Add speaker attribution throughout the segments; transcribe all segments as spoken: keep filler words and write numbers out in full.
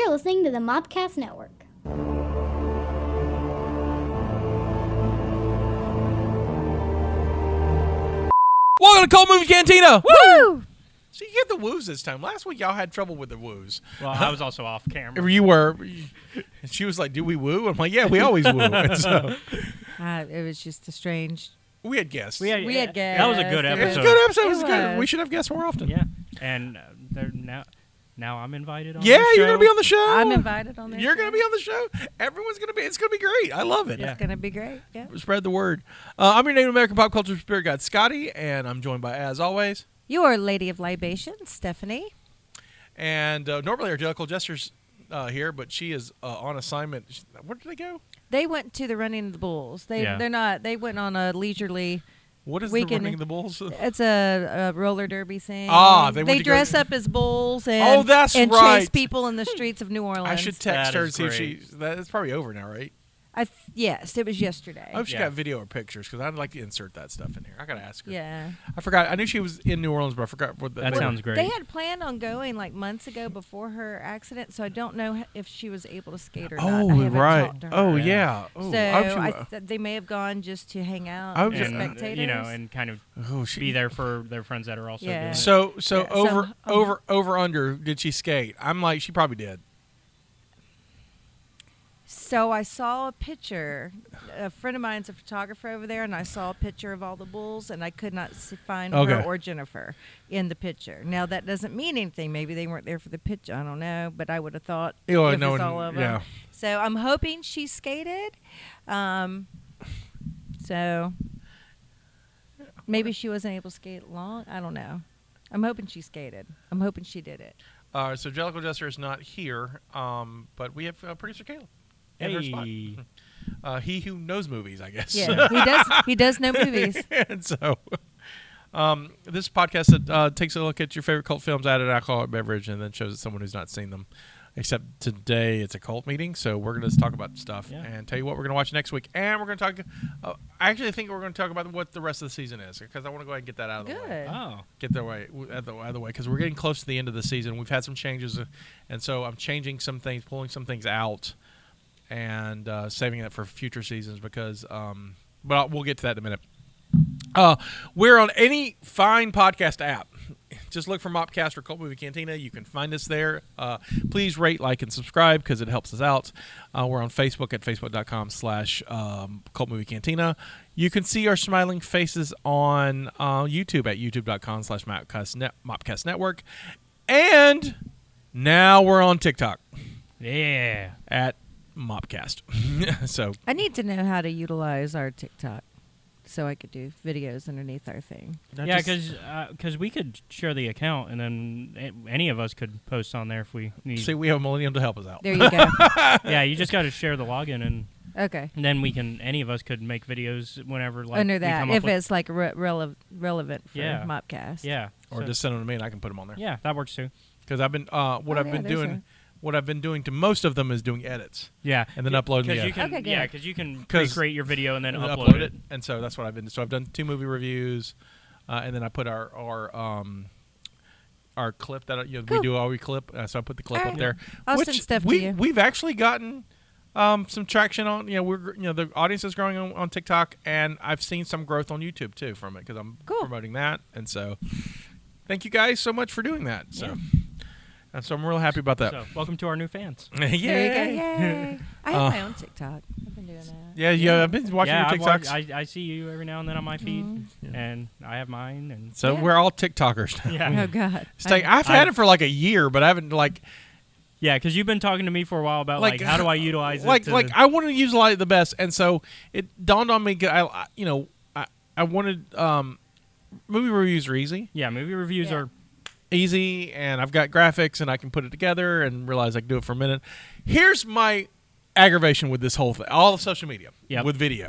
Speaker 1: You're listening to the Mopcast Network.
Speaker 2: Welcome to Cold Movie Cantina!
Speaker 3: Woo!
Speaker 2: So you get the woos this time. Last week, y'all had trouble with the woos.
Speaker 4: Well, I was also off camera.
Speaker 2: You were. And she was like, do we woo? I'm like, yeah, we always woo. And so,
Speaker 3: Uh, it was just a strange.
Speaker 2: we had guests.
Speaker 4: We had,
Speaker 3: We had
Speaker 4: That was a good
Speaker 3: guests.
Speaker 2: it was a
Speaker 4: episode.
Speaker 2: good episode. It was
Speaker 3: It
Speaker 2: good.
Speaker 3: was.
Speaker 2: We should have guests more often.
Speaker 4: Yeah, and uh, they're now now I'm invited on.
Speaker 2: Yeah,
Speaker 4: the
Speaker 2: you're
Speaker 4: show.
Speaker 2: going to be on the show.
Speaker 3: I'm invited on this.
Speaker 2: You're going to be on the show. Everyone's going to be. It's going to be great. I love it.
Speaker 4: Yeah.
Speaker 3: It's gonna be great. Yeah.
Speaker 2: Spread the word. Uh, I'm your Native American pop culture spirit guide, Scotty, and I'm joined by, as always,
Speaker 3: Your Lady of Libation, Stephanie.
Speaker 2: and uh, normally our Jellicle Jester's uh, here, but she is uh, on assignment. Where did they go?
Speaker 3: They went to the Running of the Bulls. They
Speaker 4: Yeah.
Speaker 3: they're not. They went on a leisurely.
Speaker 2: What is
Speaker 3: Weekend-
Speaker 2: the running of the bulls?
Speaker 3: It's a, a roller derby thing.
Speaker 2: Ah, they went to go-
Speaker 3: dress up as bulls and
Speaker 2: Oh, that's
Speaker 3: and
Speaker 2: right.
Speaker 3: chase people in the streets of New Orleans.
Speaker 2: I should text
Speaker 4: That
Speaker 2: her and
Speaker 4: is
Speaker 2: see if
Speaker 4: great.
Speaker 2: she. That, it's probably over now, right?
Speaker 3: I th- yes, it was yesterday.
Speaker 2: I hope she
Speaker 4: Yeah.
Speaker 2: got video or pictures because I'd like to insert that stuff in here. I gotta ask her.
Speaker 3: Yeah.
Speaker 2: I forgot. I knew she was in New Orleans, but I forgot what the,
Speaker 4: That
Speaker 2: they
Speaker 4: sounds
Speaker 2: were.
Speaker 4: great.
Speaker 3: They had planned on going like months ago before her accident, so I don't know h- if she was able to skate or not. I
Speaker 2: Oh
Speaker 3: haven't
Speaker 2: right.
Speaker 3: talked to her.
Speaker 2: Oh
Speaker 4: Yeah.
Speaker 2: yeah. Oh,
Speaker 3: So
Speaker 2: I hope she
Speaker 3: I
Speaker 2: wa-
Speaker 3: th- they may have gone just to hang out
Speaker 2: I
Speaker 3: with
Speaker 2: was
Speaker 3: the
Speaker 4: and, uh,
Speaker 3: spectators.
Speaker 4: you know, and kind of
Speaker 2: oh, she,
Speaker 4: be there for their friends that are also
Speaker 3: Yeah.
Speaker 4: doing it.
Speaker 2: So so
Speaker 3: Yeah, so
Speaker 2: over
Speaker 3: I'm- I'm-
Speaker 2: over over under. Did she skate? I'm like she probably did.
Speaker 3: So I saw a picture. A friend of mine's a photographer over there, and I saw a picture of all the bulls, and I could not s- find her
Speaker 2: Okay.
Speaker 3: or Jennifer in the picture. Now that doesn't mean anything. Maybe they weren't there for the picture. I don't know, but I would have thought
Speaker 2: You know,
Speaker 3: if
Speaker 2: no
Speaker 3: it's
Speaker 2: one-
Speaker 3: all of
Speaker 2: yeah.
Speaker 3: them. So I'm hoping she skated. Um, so maybe she wasn't able to skate long. I don't know. I'm hoping she skated. I'm hoping she did it.
Speaker 2: Uh, so Jellicle Jester is not here, um, but we have uh, producer Caleb in her spot.
Speaker 4: Hey.
Speaker 2: Uh, he who knows movies, I guess.
Speaker 3: Yeah, he does. He does know movies.
Speaker 2: And so, um, this podcast that uh, takes a look at your favorite cult films, added alcoholic beverage, and then shows it someone who's not seen them. Except today it's a cult meeting, so we're going to talk about stuff
Speaker 4: Yeah.
Speaker 2: and tell you what we're going to watch next week. And we're going to talk. Uh, I actually think we're going to talk about what the rest of the season is because I want to go ahead and get that out of the way.
Speaker 3: Good.
Speaker 4: Oh,
Speaker 2: Get the way out of the, out of the way because we're getting close to the end of the season. We've had some changes, uh, and so I'm changing some things, pulling some things out, and uh, saving that for future seasons. Because, um, but I'll, we'll get to that in a minute. Uh, we're on any fine podcast app. Just look for Mopcast or Cult Movie Cantina. You can find us there. Uh, please rate, like, and subscribe because it helps us out. Uh, we're on Facebook at facebook.com slash um, Cult Movie Cantina. You can see our smiling faces on uh, YouTube at youtube.com slash Mopcast, Net- Mopcast Network. And now we're on TikTok
Speaker 4: yeah.
Speaker 2: at Mopcast. So
Speaker 3: I need to know how to utilize our TikTok so I could do videos underneath our thing.
Speaker 2: that
Speaker 4: Yeah,
Speaker 2: just-
Speaker 4: because we could share the account, and then a- any of us could post on there if we need.
Speaker 2: see, we have a millennium to help us out.
Speaker 3: There you go.
Speaker 4: Yeah, you just got to share the login, and,
Speaker 3: Okay.
Speaker 4: and then we can. Any of us could make videos whenever, like
Speaker 3: Under
Speaker 4: we
Speaker 3: that,
Speaker 4: come up
Speaker 3: if
Speaker 4: with-
Speaker 3: it's like re- rele- relevant for
Speaker 4: Yeah.
Speaker 3: Mopcast.
Speaker 4: yeah,
Speaker 2: Or
Speaker 4: so-
Speaker 2: just send them to me and I can put them on there.
Speaker 4: yeah, that works too.
Speaker 2: Because I've been uh, what
Speaker 3: Oh,
Speaker 2: I've
Speaker 3: yeah,
Speaker 2: been
Speaker 3: there's
Speaker 2: doing,
Speaker 3: a-
Speaker 2: what I've been doing to most of them is doing edits
Speaker 4: Yeah,
Speaker 2: and then
Speaker 4: Yeah,
Speaker 2: uploading
Speaker 4: 'cause
Speaker 2: the
Speaker 4: you can,
Speaker 3: Okay, good.
Speaker 4: yeah, because you can
Speaker 2: 'Cause-
Speaker 4: create your video and then
Speaker 2: and
Speaker 4: upload, it.
Speaker 2: and so that's what I've been. So I've done two movie reviews, uh, and then I put our our um our clip that you know,
Speaker 3: Cool.
Speaker 2: we do our clip. Uh, so I put the clip
Speaker 3: All
Speaker 2: up
Speaker 3: right.
Speaker 2: there.
Speaker 3: I'll
Speaker 2: which
Speaker 3: send stuff to
Speaker 2: we
Speaker 3: you.
Speaker 2: we've actually gotten um some traction on. You know we're you know the audience is growing on, on TikTok, and I've seen some growth on YouTube too from it because I'm
Speaker 3: Cool.
Speaker 2: promoting that, and so thank you guys so much for doing that. So.
Speaker 4: Yeah.
Speaker 2: And so I'm real happy about that.
Speaker 4: So, welcome to our new fans.
Speaker 2: yeah.
Speaker 3: There you go. Yay. I have
Speaker 2: Uh,
Speaker 3: my own TikTok. I've been doing that.
Speaker 2: Yeah, yeah, I've been watching
Speaker 4: yeah,
Speaker 2: your
Speaker 4: I've watched-
Speaker 2: TikToks.
Speaker 4: I, I see you every now and then on my feed,
Speaker 3: Mhm.
Speaker 4: and I have mine, and
Speaker 2: so
Speaker 3: Yeah.
Speaker 2: we're all TikTokers.
Speaker 4: yeah,
Speaker 3: Oh God.
Speaker 2: It's like,
Speaker 3: I-
Speaker 2: I've had
Speaker 4: I-
Speaker 2: it for like a year, but I haven't like
Speaker 4: yeah, because you've been talking to me for a while about like,
Speaker 2: Like,
Speaker 4: how do I utilize
Speaker 2: like
Speaker 4: it? To
Speaker 2: like I wanted to use Light the best, and so it dawned on me. I, I you know I I wanted um movie reviews are easy,
Speaker 4: yeah, movie reviews
Speaker 3: Yeah.
Speaker 4: are
Speaker 2: easy, and I've got graphics, and I can put it together, and realize I can do it for a minute. Here's my aggravation with this whole thing, all of social media
Speaker 4: Yep.
Speaker 2: with video,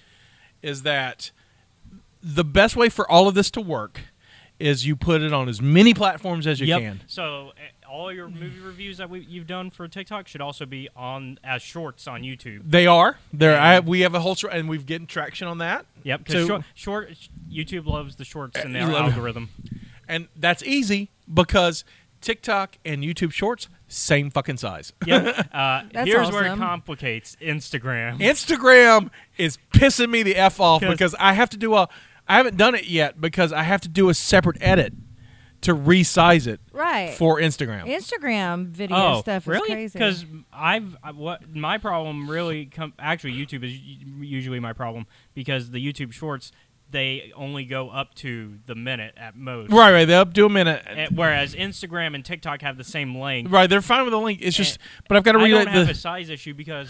Speaker 2: is that the best way for all of this to work is you put it on as many platforms as you
Speaker 4: yep.
Speaker 2: can.
Speaker 4: So uh, all your movie reviews that we, you've done for TikTok should also be on as shorts on YouTube.
Speaker 2: They are there.
Speaker 4: Yeah.
Speaker 2: I, we have a whole short, and we've getting traction on that.
Speaker 4: Yep, because
Speaker 2: So-
Speaker 4: short, short YouTube loves the shorts in
Speaker 2: Uh,
Speaker 4: their
Speaker 2: you love-
Speaker 4: algorithm.
Speaker 2: And that's easy because TikTok and YouTube Shorts, same fucking size.
Speaker 4: Yeah. Uh,
Speaker 3: That's
Speaker 4: here's where it
Speaker 3: awesome.
Speaker 4: complicates. Instagram.
Speaker 2: Instagram is pissing me the F off
Speaker 4: 'Cause-
Speaker 2: because I have to do a. I haven't done it yet because I have to do a separate edit to resize it
Speaker 3: Right.
Speaker 2: for Instagram.
Speaker 3: Instagram video
Speaker 4: Oh,
Speaker 3: stuff is
Speaker 4: really?
Speaker 3: crazy.
Speaker 4: Because I've I- what my problem really come actually YouTube is u- usually my problem because the YouTube Shorts they only go up to the minute at most.
Speaker 2: Right, right. They'll do a minute.
Speaker 4: Eh, Whereas Instagram and TikTok have the same length.
Speaker 2: Right, they're fine with the link. It's just,
Speaker 4: And
Speaker 2: but I've got to
Speaker 4: I
Speaker 2: read
Speaker 4: don't have
Speaker 2: the.
Speaker 4: a size issue because.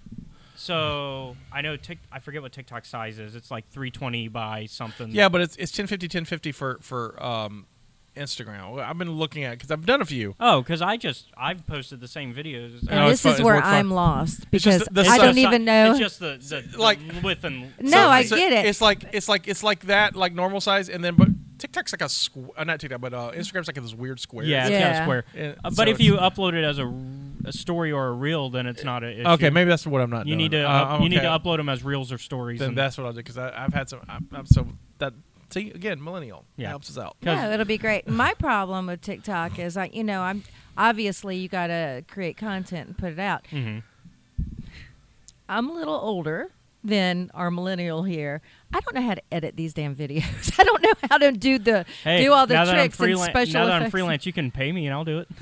Speaker 4: So I know Tik. I forget what TikTok size is. It's like three twenty by something.
Speaker 2: Yeah, but it's it's ten fifty, ten fifty for for um, Instagram. I've been looking at because I've done a few.
Speaker 4: Oh, because I just I've posted the same videos.
Speaker 3: and
Speaker 2: No, it's
Speaker 3: this
Speaker 2: fun-
Speaker 3: is
Speaker 2: it's
Speaker 3: where
Speaker 2: more fun.
Speaker 3: I'm lost
Speaker 2: It's just
Speaker 3: because
Speaker 2: the- the
Speaker 3: I
Speaker 2: size-
Speaker 3: don't even know.
Speaker 4: It's just the, the,
Speaker 2: Like-
Speaker 4: the width and.
Speaker 3: No, I
Speaker 2: so
Speaker 3: get it.
Speaker 2: It's like it's like it's like that, like normal size, and then but TikTok's like a squ- uh, not TikTok, but uh, Instagram's like this weird square.
Speaker 4: Yeah, it's got
Speaker 3: Yeah.
Speaker 4: a square.
Speaker 2: And
Speaker 4: Uh,
Speaker 2: so
Speaker 4: but if
Speaker 2: it's-
Speaker 4: you upload it as a, a story or a reel, then it's not a issue.
Speaker 2: okay, maybe that's what I'm not.
Speaker 4: you
Speaker 2: doing.
Speaker 4: need to
Speaker 2: Uh,
Speaker 4: up,
Speaker 2: I'm
Speaker 4: you need to
Speaker 2: okay.
Speaker 4: upload them as reels or stories.
Speaker 2: Then
Speaker 4: and-
Speaker 2: that's what I'll do because I've had some. I'm, I'm so that see again, millennial
Speaker 4: Yeah.
Speaker 2: helps us out.
Speaker 3: Yeah, it'll be great. My problem with TikTok is, I, you know, I'm obviously you got to create content and put it out.
Speaker 4: Mhm.
Speaker 3: I'm a little older than our millennial here. I don't know how to edit these damn videos. I don't know how to do the
Speaker 4: Hey,
Speaker 3: do all the
Speaker 4: now that I'm
Speaker 3: tricks and
Speaker 4: freelan-
Speaker 3: special
Speaker 4: Now that
Speaker 3: effects.
Speaker 4: I'm freelance, you can pay me and I'll do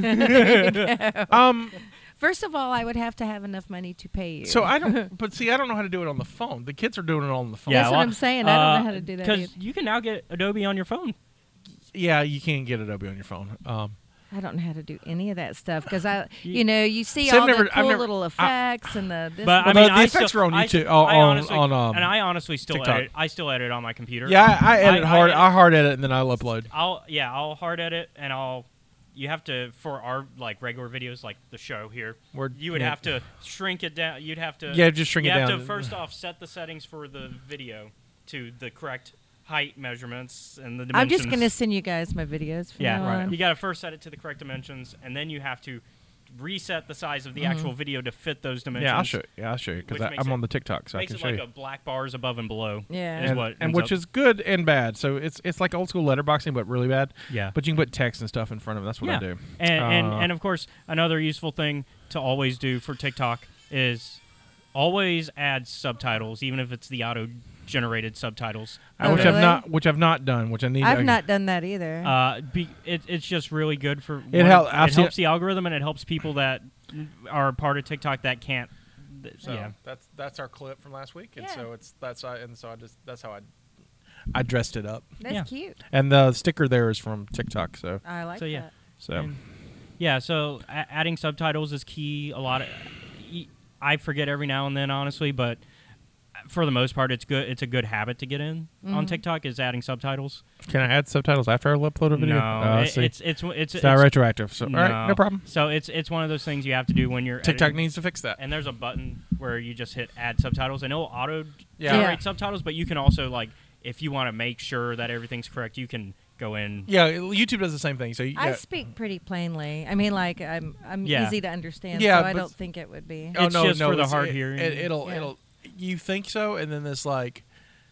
Speaker 4: it.
Speaker 2: Um,
Speaker 3: First of all, I would have to have enough money to pay you.
Speaker 2: so I don't, but see, I don't know how to do it on the phone. The kids are doing it on the phone.
Speaker 3: That's
Speaker 4: Yeah,
Speaker 3: what
Speaker 4: well,
Speaker 3: I'm saying. I don't know how to do that
Speaker 4: Because
Speaker 3: either.
Speaker 4: you can now get Adobe on your phone.
Speaker 2: Yeah, you can't get Adobe on your phone. Um,
Speaker 3: I don't know how to do any of that stuff because I,
Speaker 4: You-
Speaker 3: you know, you see
Speaker 2: See, I've
Speaker 3: all
Speaker 2: never-
Speaker 3: the
Speaker 2: I've
Speaker 3: cool
Speaker 2: never-
Speaker 3: little effects and the. This
Speaker 4: But I
Speaker 2: Well,
Speaker 4: mean,
Speaker 2: the- the
Speaker 4: I
Speaker 2: effects
Speaker 4: still,
Speaker 2: are on
Speaker 4: I-
Speaker 2: YouTube-
Speaker 4: I
Speaker 2: on-
Speaker 4: honestly,
Speaker 2: on, um,
Speaker 4: and I honestly still
Speaker 2: TikTok.
Speaker 4: edit. I still edit on my computer.
Speaker 2: yeah, I, I edit
Speaker 4: I- I
Speaker 2: hard.
Speaker 4: edit-
Speaker 2: I hard edit and then I'll upload.
Speaker 4: I'll yeah, I'll hard edit and I'll. You have to for our like regular videos like the show here.
Speaker 2: We're-
Speaker 4: You would
Speaker 2: yeah.
Speaker 4: have to shrink it down. You'd have to
Speaker 2: Yeah, just shrink
Speaker 4: you
Speaker 2: it
Speaker 4: have
Speaker 2: down.
Speaker 4: to first off set the settings for the video to the correct height measurements and the dimensions.
Speaker 3: I'm just gonna send you guys my videos. From
Speaker 4: Yeah,
Speaker 3: now
Speaker 2: right.
Speaker 3: on.
Speaker 4: You got to first set it to the correct dimensions, and then you have to reset the size of the
Speaker 3: Mhm.
Speaker 4: actual video to fit those dimensions.
Speaker 2: Yeah, I'll show. You. Yeah, I'll show you because
Speaker 4: Which makes
Speaker 2: I'm
Speaker 4: it-
Speaker 2: on the TikTok, so I
Speaker 4: Makes
Speaker 2: can
Speaker 4: it
Speaker 2: show
Speaker 4: like
Speaker 2: you.
Speaker 4: a black bars above and below.
Speaker 3: Yeah.
Speaker 4: is
Speaker 2: and,
Speaker 4: what
Speaker 2: and
Speaker 4: ends
Speaker 2: which
Speaker 4: up-
Speaker 2: is good and bad. So it's it's like old school letterboxing, but really bad.
Speaker 4: Yeah.
Speaker 2: But you can put text and stuff in front of it. That's what
Speaker 4: yeah.
Speaker 2: I do.
Speaker 4: And, and
Speaker 2: Uh,
Speaker 4: and of course, another useful thing to always do for TikTok is always add subtitles, even if it's the auto-generated subtitles.
Speaker 2: I-
Speaker 3: Oh,
Speaker 2: which I've
Speaker 3: really?
Speaker 2: not, which I've not done, which I need.
Speaker 3: I've
Speaker 2: to,
Speaker 3: not done that either.
Speaker 4: Uh, be, it, it's just really good for.
Speaker 2: It
Speaker 4: one,
Speaker 2: hel- I've
Speaker 4: it
Speaker 2: seen
Speaker 4: helps the algorithm, and it helps people that are part of TikTok that can't. th-
Speaker 2: So
Speaker 4: yeah.
Speaker 2: that's that's our clip from last week, and
Speaker 3: Yeah.
Speaker 2: so it's that's I and so I just that's how I I dressed it up,
Speaker 3: That's
Speaker 4: yeah.
Speaker 3: cute.
Speaker 2: and the sticker there is from TikTok. So
Speaker 3: I like
Speaker 4: So, yeah.
Speaker 3: that.
Speaker 2: so
Speaker 4: And- Yeah, so a- adding subtitles is key. A lot of y- I forget every now and then, honestly, but for the most part, it's good. It's a good habit to get in on
Speaker 3: Mhm.
Speaker 4: TikTok is adding subtitles.
Speaker 2: can I add subtitles after I upload a video?
Speaker 4: No,
Speaker 2: Uh,
Speaker 4: it-
Speaker 2: see.
Speaker 4: it's it's it's,
Speaker 2: It's not
Speaker 4: it's-
Speaker 2: retroactive. So all right, no problem.
Speaker 4: So it's it's one of those things you have to do when you're
Speaker 2: TikTok
Speaker 4: editing.
Speaker 2: needs to fix that.
Speaker 4: And there's a button where you just hit add subtitles, and it'll auto
Speaker 2: Yeah.
Speaker 4: generate
Speaker 3: Yeah.
Speaker 4: subtitles. But you can also like if you want to make sure that everything's correct, you can go in.
Speaker 2: Yeah, YouTube does the same thing. So you,
Speaker 3: I
Speaker 2: yeah.
Speaker 3: speak pretty plainly. I mean, like I'm I'm
Speaker 4: Yeah.
Speaker 3: easy to understand.
Speaker 2: Yeah,
Speaker 3: so I
Speaker 2: but-
Speaker 3: don't think it would be.
Speaker 2: Oh,
Speaker 4: It's
Speaker 2: no,
Speaker 4: just
Speaker 2: no,
Speaker 4: for the
Speaker 2: it's-
Speaker 4: hard
Speaker 2: it,
Speaker 4: hearing.
Speaker 2: It, it'll
Speaker 3: Yeah.
Speaker 2: it'll you think so, and then this like,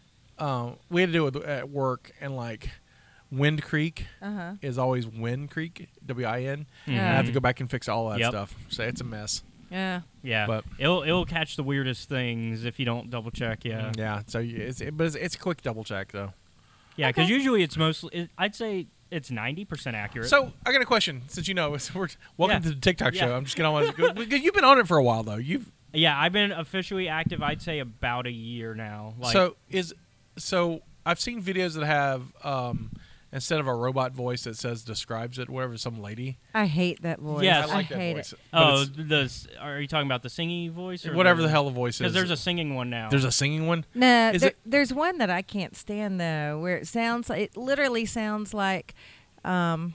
Speaker 2: um, we had to do it at work, and like, Wind Creek
Speaker 3: Uh huh.
Speaker 2: is always Wind Creek, W I N.
Speaker 4: Mhm.
Speaker 2: And I have to go back and fix all that
Speaker 4: Yep.
Speaker 2: stuff. So it's a mess.
Speaker 3: Yeah.
Speaker 4: Yeah,
Speaker 2: But-
Speaker 4: it'll it'll catch the weirdest things if you don't double check. Yeah,
Speaker 2: Yeah. So you- it's it, but it's, it's a quick double check though.
Speaker 4: yeah, because
Speaker 3: Okay.
Speaker 4: usually it's mostly. It, I'd say it's ninety percent accurate.
Speaker 2: So I got a question. Since you know, it's, we're, welcome
Speaker 4: Yeah.
Speaker 2: to the TikTok
Speaker 4: Yeah.
Speaker 2: show. I'm just gonna want to. Because you've been on it for a while though. You've
Speaker 4: yeah, I've been officially active. I'd say about a year now. Like,
Speaker 2: so is so I've seen videos that have um, instead of a robot voice that says describes it, whatever, some lady.
Speaker 3: I hate that voice.
Speaker 4: Yes.
Speaker 2: I like
Speaker 3: I
Speaker 2: that
Speaker 3: hate
Speaker 2: voice.
Speaker 3: it.
Speaker 2: But
Speaker 4: oh,
Speaker 2: it's-
Speaker 4: the s- are you talking about the singing voice or
Speaker 2: whatever the hell the voice is.
Speaker 4: Because there's a singing one now.
Speaker 2: there's a singing one.
Speaker 3: No,
Speaker 2: Is
Speaker 3: there,
Speaker 2: it-
Speaker 3: there's one that I can't stand though, where it sounds. It literally sounds like. Um,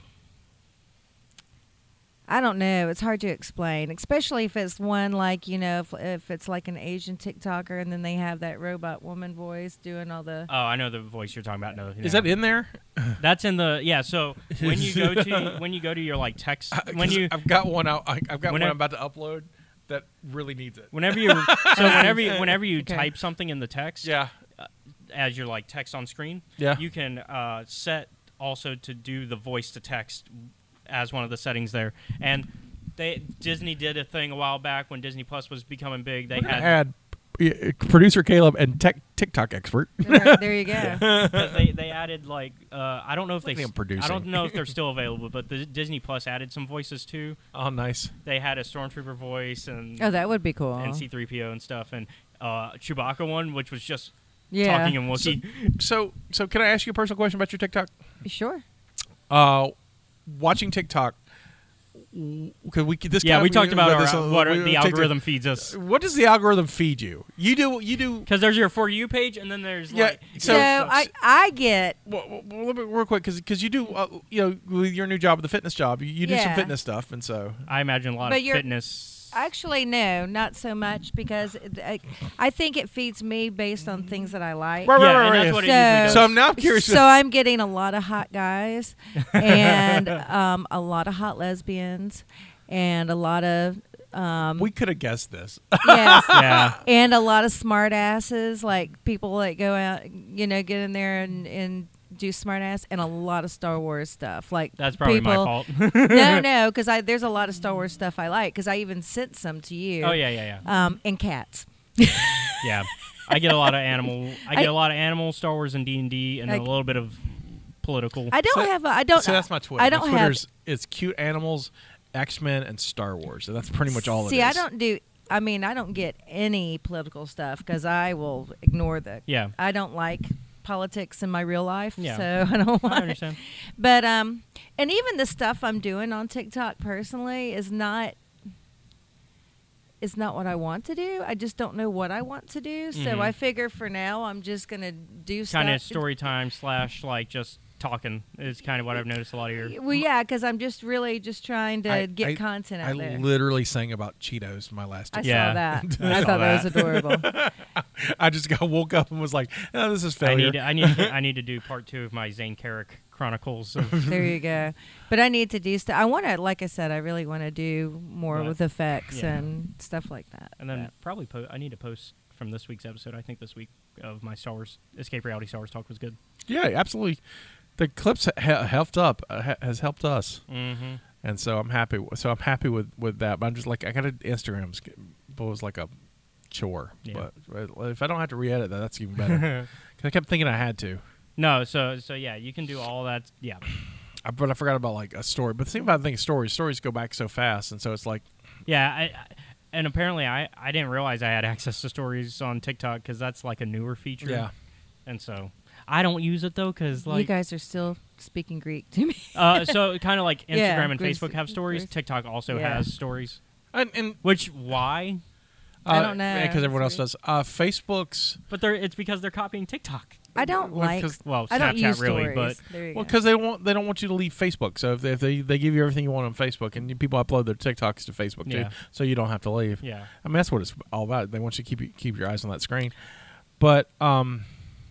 Speaker 3: I don't know. It's hard to explain, especially if it's one like you know, if, if it's like an Asian TikToker, and then they have that robot woman voice doing all the.
Speaker 4: Oh, I know the voice you're talking about. No,
Speaker 2: Is
Speaker 4: no.
Speaker 2: that in there?
Speaker 4: That's in the yeah. So when you go to when you go to your like text when
Speaker 2: 'Cause
Speaker 4: you
Speaker 2: I've got one out. I, I've got one
Speaker 4: Whenever-
Speaker 2: I'm about to upload that really needs it.
Speaker 4: whenever you so whenever you, whenever you
Speaker 3: Okay.
Speaker 4: type something in the text
Speaker 2: Yeah.
Speaker 4: as your like text on screen,
Speaker 2: Yeah.
Speaker 4: you can uh, set also to do the voice to text as one of the settings there. And they Disney did a thing a while back when Disney Plus was becoming big. They had
Speaker 2: Had uh, producer Caleb and tech, TikTok expert.
Speaker 3: There, there you go.
Speaker 4: 'cause they they added like uh, I don't know if they
Speaker 2: Look at him
Speaker 4: s-
Speaker 2: producing.
Speaker 4: I don't know if they're still available, but the Disney Plus added some voices too.
Speaker 2: Oh, nice.
Speaker 4: They had a Stormtrooper voice and
Speaker 3: Oh, that would be cool.
Speaker 4: and C three P O and stuff, and uh, Chewbacca one, which was just
Speaker 3: yeah.
Speaker 4: talking in Wookiee.
Speaker 2: So, so can I ask you a personal question about your TikTok?
Speaker 3: Sure.
Speaker 2: Uh, watching TikTok. Because we this
Speaker 4: yeah,
Speaker 2: kind
Speaker 4: we
Speaker 2: of-
Speaker 4: talked about our,
Speaker 2: this on-
Speaker 4: what
Speaker 2: we-
Speaker 4: the
Speaker 2: TikTok.
Speaker 4: algorithm feeds us.
Speaker 2: What does the algorithm feed you? You do you do.
Speaker 4: Because there's your For You page, and then there's
Speaker 2: Yeah,
Speaker 4: like
Speaker 3: So,
Speaker 2: So-
Speaker 3: I I get
Speaker 2: Well, well, let me- real quick, because you do, uh, you know, with your new job, the fitness job, you, you do some
Speaker 3: Yeah.
Speaker 2: fitness stuff, and so
Speaker 4: I imagine a lot
Speaker 3: But
Speaker 4: of
Speaker 3: you're-
Speaker 4: fitness.
Speaker 3: actually no, not so much because it, I, I think it feeds me based on things that I like.
Speaker 2: Right,
Speaker 4: yeah,
Speaker 2: right, right,
Speaker 4: and
Speaker 2: right.
Speaker 4: that's what it
Speaker 3: So-
Speaker 4: usually does.
Speaker 2: So I'm now curious.
Speaker 3: So I'm getting a lot of hot guys and um, a lot of hot lesbians and a lot of um,
Speaker 2: we could have guessed this.
Speaker 3: yes,
Speaker 4: yeah,
Speaker 3: and a lot of smart asses, like people that go out, you know, get in there and, and do smart ass, and a lot of Star Wars stuff. Like
Speaker 4: that's probably
Speaker 3: people,
Speaker 4: my fault.
Speaker 3: no, no, because I there's a lot of Star Wars stuff I like because I even sent some to you.
Speaker 4: Oh yeah, yeah, yeah,
Speaker 3: Um, and cats.
Speaker 4: yeah. I get a lot of animal. I get
Speaker 3: I-
Speaker 4: a lot of animal, Star Wars, and D and D, and
Speaker 3: I-
Speaker 4: a little bit of political.
Speaker 3: I don't
Speaker 2: So-
Speaker 3: have. A, I don't.
Speaker 2: So that's my Twitter.
Speaker 3: I don't
Speaker 2: my
Speaker 3: have.
Speaker 2: Twitter's it's cute animals, X-Men, and Star Wars. So that's pretty much all
Speaker 3: See,
Speaker 2: it
Speaker 3: I
Speaker 2: is.
Speaker 3: don't do. I mean, I don't get any political stuff because I will ignore the.
Speaker 4: yeah,
Speaker 3: I don't like politics in my real life,
Speaker 4: Yeah.
Speaker 3: so I don't
Speaker 4: I
Speaker 3: want.
Speaker 4: understand.
Speaker 3: But um, and even the stuff I'm doing on TikTok personally is not. Is not what I want to do. I just don't know what I want to do. So
Speaker 4: Mhm.
Speaker 3: I figure for now I'm just gonna do stuff.
Speaker 4: Kind of story time slash like just talking is kind of what I've noticed a lot of your.
Speaker 3: Well, yeah, because I'm just really just trying to
Speaker 2: I-
Speaker 3: get
Speaker 2: I-
Speaker 3: content
Speaker 2: I
Speaker 3: out there.
Speaker 2: literally sang about Cheetos in my last.
Speaker 3: I
Speaker 2: TikTok.
Speaker 4: Yeah.
Speaker 3: saw that.
Speaker 4: I
Speaker 3: I,
Speaker 4: saw
Speaker 3: thought that was
Speaker 4: that.
Speaker 3: adorable.
Speaker 2: I just got woke up and was like, "Oh, this is
Speaker 4: I
Speaker 2: failure."
Speaker 4: need. I need. I need to do part two of my Zane Carrick Chronicles. Of,
Speaker 3: There you go. But I need to do stuff. I want to, like I said, I really want to do more
Speaker 4: Right.
Speaker 3: with effects
Speaker 4: Yeah.
Speaker 3: and stuff like that.
Speaker 4: and then
Speaker 3: But-
Speaker 4: probably po- I need to post from this week's episode. I think this week of my Star Wars Escape Reality Star Wars talk was good.
Speaker 2: Yeah, absolutely. The clips ha- helped up uh, ha- has helped us,
Speaker 4: Mm-hmm.
Speaker 2: and so I'm happy. w- So I'm happy with, with that. But I'm just like I got to Instagram's was like a chore.
Speaker 4: Yeah.
Speaker 2: But uh, if I don't have to re-edit that, that's even better. 'Cause I kept thinking I had to.
Speaker 4: No, so so yeah, you can do all that. Yeah,
Speaker 2: I, but I forgot about like a story. But the thing about the thing, stories, stories go back so fast, and so it's like,
Speaker 4: yeah. I, I, and apparently, I I didn't realize I had access to stories on TikTok because that's like a newer feature.
Speaker 2: yeah,
Speaker 4: and so I don't use it though because
Speaker 3: you
Speaker 4: like
Speaker 3: guys are still speaking Greek to me.
Speaker 4: uh, so kind of like Instagram
Speaker 3: Yeah,
Speaker 4: and
Speaker 3: Greece-
Speaker 4: Facebook have stories.
Speaker 3: Greece.
Speaker 4: TikTok also
Speaker 3: Yeah.
Speaker 4: has stories.
Speaker 2: and, and
Speaker 4: Which why?
Speaker 3: I don't know.
Speaker 2: because everyone else
Speaker 3: Sorry.
Speaker 2: does. Uh, Facebook's
Speaker 4: But they're it's because they're copying TikTok.
Speaker 3: I don't
Speaker 2: Well,
Speaker 3: like.
Speaker 2: 'cause-
Speaker 4: Well,
Speaker 3: I don't
Speaker 4: Snapchat
Speaker 3: use
Speaker 4: really,
Speaker 3: stories.
Speaker 4: but
Speaker 3: There you
Speaker 2: well
Speaker 3: go.
Speaker 2: because they want they don't want you to leave Facebook. So if they, if they they give you everything you want on Facebook, and people upload their TikToks to Facebook
Speaker 4: Yeah.
Speaker 2: too, so you don't have to leave.
Speaker 4: yeah.
Speaker 2: I mean that's what it's all about. They want you to keep you- keep your eyes on that screen. But um,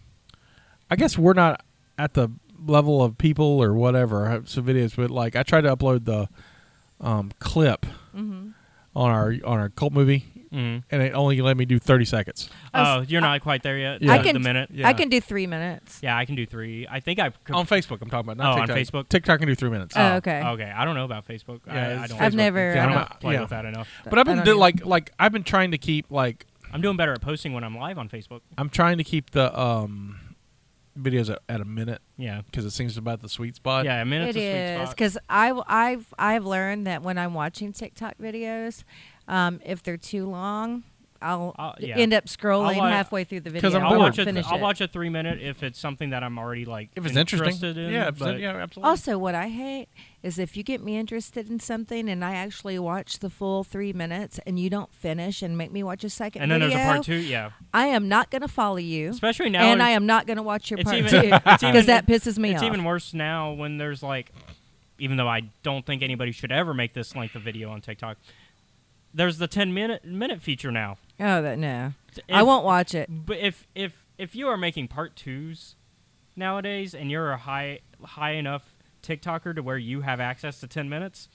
Speaker 2: I guess we're not at the level of people or whatever have some videos, but like I tried to upload the um, clip
Speaker 3: Mm-hmm.
Speaker 2: on our on our cult movie,
Speaker 4: Mm.
Speaker 2: and it only let me do thirty seconds.
Speaker 3: I
Speaker 4: Oh,
Speaker 3: was-
Speaker 4: you're not quite there yet.
Speaker 2: Yeah.
Speaker 3: I
Speaker 4: the-
Speaker 3: can
Speaker 4: the minute.
Speaker 2: Yeah.
Speaker 3: I can do three minutes.
Speaker 4: Yeah, I can do three. I think I. Could,
Speaker 2: On Facebook, I'm talking about. Not
Speaker 4: Oh, on
Speaker 2: TikTok.
Speaker 4: Facebook?
Speaker 2: TikTok can do three minutes.
Speaker 3: Oh, okay.
Speaker 4: Okay, I don't know about Facebook.
Speaker 2: Yeah,
Speaker 4: I, I
Speaker 2: it's
Speaker 4: don't.
Speaker 3: I've
Speaker 2: Facebook.
Speaker 3: never.
Speaker 2: Yeah,
Speaker 3: I
Speaker 2: I'm
Speaker 3: don't-
Speaker 2: not-
Speaker 4: played
Speaker 2: yeah.
Speaker 4: with that enough.
Speaker 2: But I've
Speaker 3: I
Speaker 2: been
Speaker 3: don't
Speaker 2: do,
Speaker 3: either.
Speaker 2: like like I've been trying to keep like
Speaker 4: I'm doing better at posting when I'm live on Facebook.
Speaker 2: I'm trying to keep the um videos at, at a minute
Speaker 4: Yeah.
Speaker 2: because it seems about the sweet spot.
Speaker 4: Yeah, a minute's
Speaker 3: It
Speaker 4: a sweet
Speaker 3: is
Speaker 4: spot.
Speaker 3: because I I've I've learned that when I'm watching TikTok videos, um, if they're too long, I'll
Speaker 4: Uh, yeah.
Speaker 3: end up scrolling
Speaker 4: I'll, uh,
Speaker 3: halfway through the video.
Speaker 2: 'cause I'm
Speaker 3: and
Speaker 4: I'll
Speaker 2: bored.
Speaker 4: watch a
Speaker 3: finish
Speaker 4: I'll
Speaker 3: it.
Speaker 4: watch a three minute if it's something that I'm already like
Speaker 2: If it's interesting.
Speaker 4: interested in.
Speaker 2: Yeah, if
Speaker 4: but
Speaker 2: it's- yeah, absolutely.
Speaker 3: Also, what I hate is if you get me interested in something and I actually watch the full three minutes and you don't finish and make me watch a second
Speaker 4: and then
Speaker 3: video,
Speaker 4: there's a part two. Yeah,
Speaker 3: I am not going to follow you,
Speaker 4: especially now.
Speaker 3: and
Speaker 4: it's-
Speaker 3: I am not going to watch your
Speaker 4: it's
Speaker 3: part
Speaker 4: even-
Speaker 3: two
Speaker 4: it's
Speaker 3: because
Speaker 4: even-
Speaker 3: that pisses me
Speaker 4: It's
Speaker 3: off.
Speaker 4: even worse now when there's like, even though I don't think anybody should ever make this length of video on TikTok, there's the ten minute minute feature now.
Speaker 3: oh, that no,
Speaker 4: If-
Speaker 3: I won't watch it.
Speaker 4: But if if if you are making part twos nowadays and you're a high high enough TikToker to where you have access to ten minutes,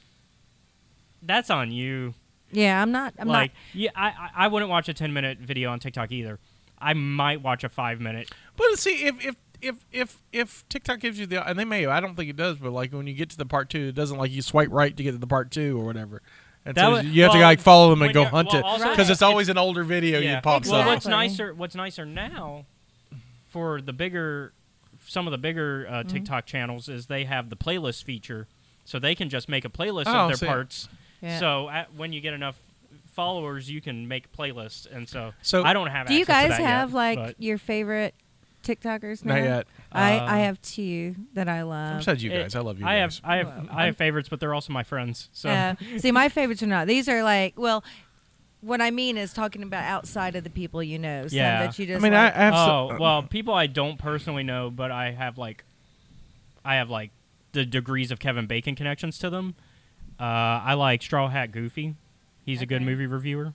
Speaker 4: that's on you.
Speaker 3: Yeah, I'm not. I'm
Speaker 4: like,
Speaker 3: not.
Speaker 4: yeah, I I I wouldn't watch a ten minute video on TikTok either. I might watch a five minute.
Speaker 2: But see, if if if if if TikTok gives you the, and they may, I don't think it does, but like when you get to the part two, it doesn't like you swipe right to get to the part two or whatever. And
Speaker 4: That
Speaker 2: so
Speaker 4: was-
Speaker 2: you have to
Speaker 4: well,
Speaker 2: like follow them and
Speaker 4: when
Speaker 2: go
Speaker 4: you're-
Speaker 2: hunt
Speaker 4: well,
Speaker 2: it
Speaker 4: also
Speaker 2: because
Speaker 3: Right.
Speaker 2: it's always an older video
Speaker 4: Yeah.
Speaker 2: you pops
Speaker 4: Well,
Speaker 2: up.
Speaker 4: what's
Speaker 3: Exactly.
Speaker 4: nicer? What's nicer now, for the bigger, some of the bigger uh,
Speaker 3: Mm-hmm.
Speaker 4: TikTok channels is they have the playlist feature, so they can just make a playlist
Speaker 2: Oh,
Speaker 4: of their
Speaker 2: see.
Speaker 4: parts.
Speaker 3: Yeah.
Speaker 4: So at, when you get enough followers, you can make playlists, and so,
Speaker 2: So-
Speaker 4: I don't have.
Speaker 3: Do you
Speaker 4: access to
Speaker 3: guys
Speaker 4: that
Speaker 3: have
Speaker 4: yet,
Speaker 3: like
Speaker 4: but
Speaker 3: your favorite TikTokers now?
Speaker 2: Not yet.
Speaker 3: I,
Speaker 4: Uh,
Speaker 3: I have two that I love.
Speaker 2: Besides you
Speaker 4: it-
Speaker 2: guys, I love you
Speaker 4: I
Speaker 2: guys.
Speaker 4: have I have
Speaker 3: Well,
Speaker 4: I have favorites, but they're also my friends. So
Speaker 3: Uh, see, my favorites are not. These are like, well, what I mean is talking about outside of the people you know. Some
Speaker 4: Yeah.
Speaker 3: that you
Speaker 2: I
Speaker 3: just
Speaker 2: mean, I, I
Speaker 3: like,
Speaker 2: have.
Speaker 4: oh
Speaker 2: so,
Speaker 4: well, people I don't personally know, but I have like, I have like the degrees of Kevin Bacon connections to them. Uh, I like Straw Hat Goofy. He's a good
Speaker 3: Okay.
Speaker 4: movie reviewer.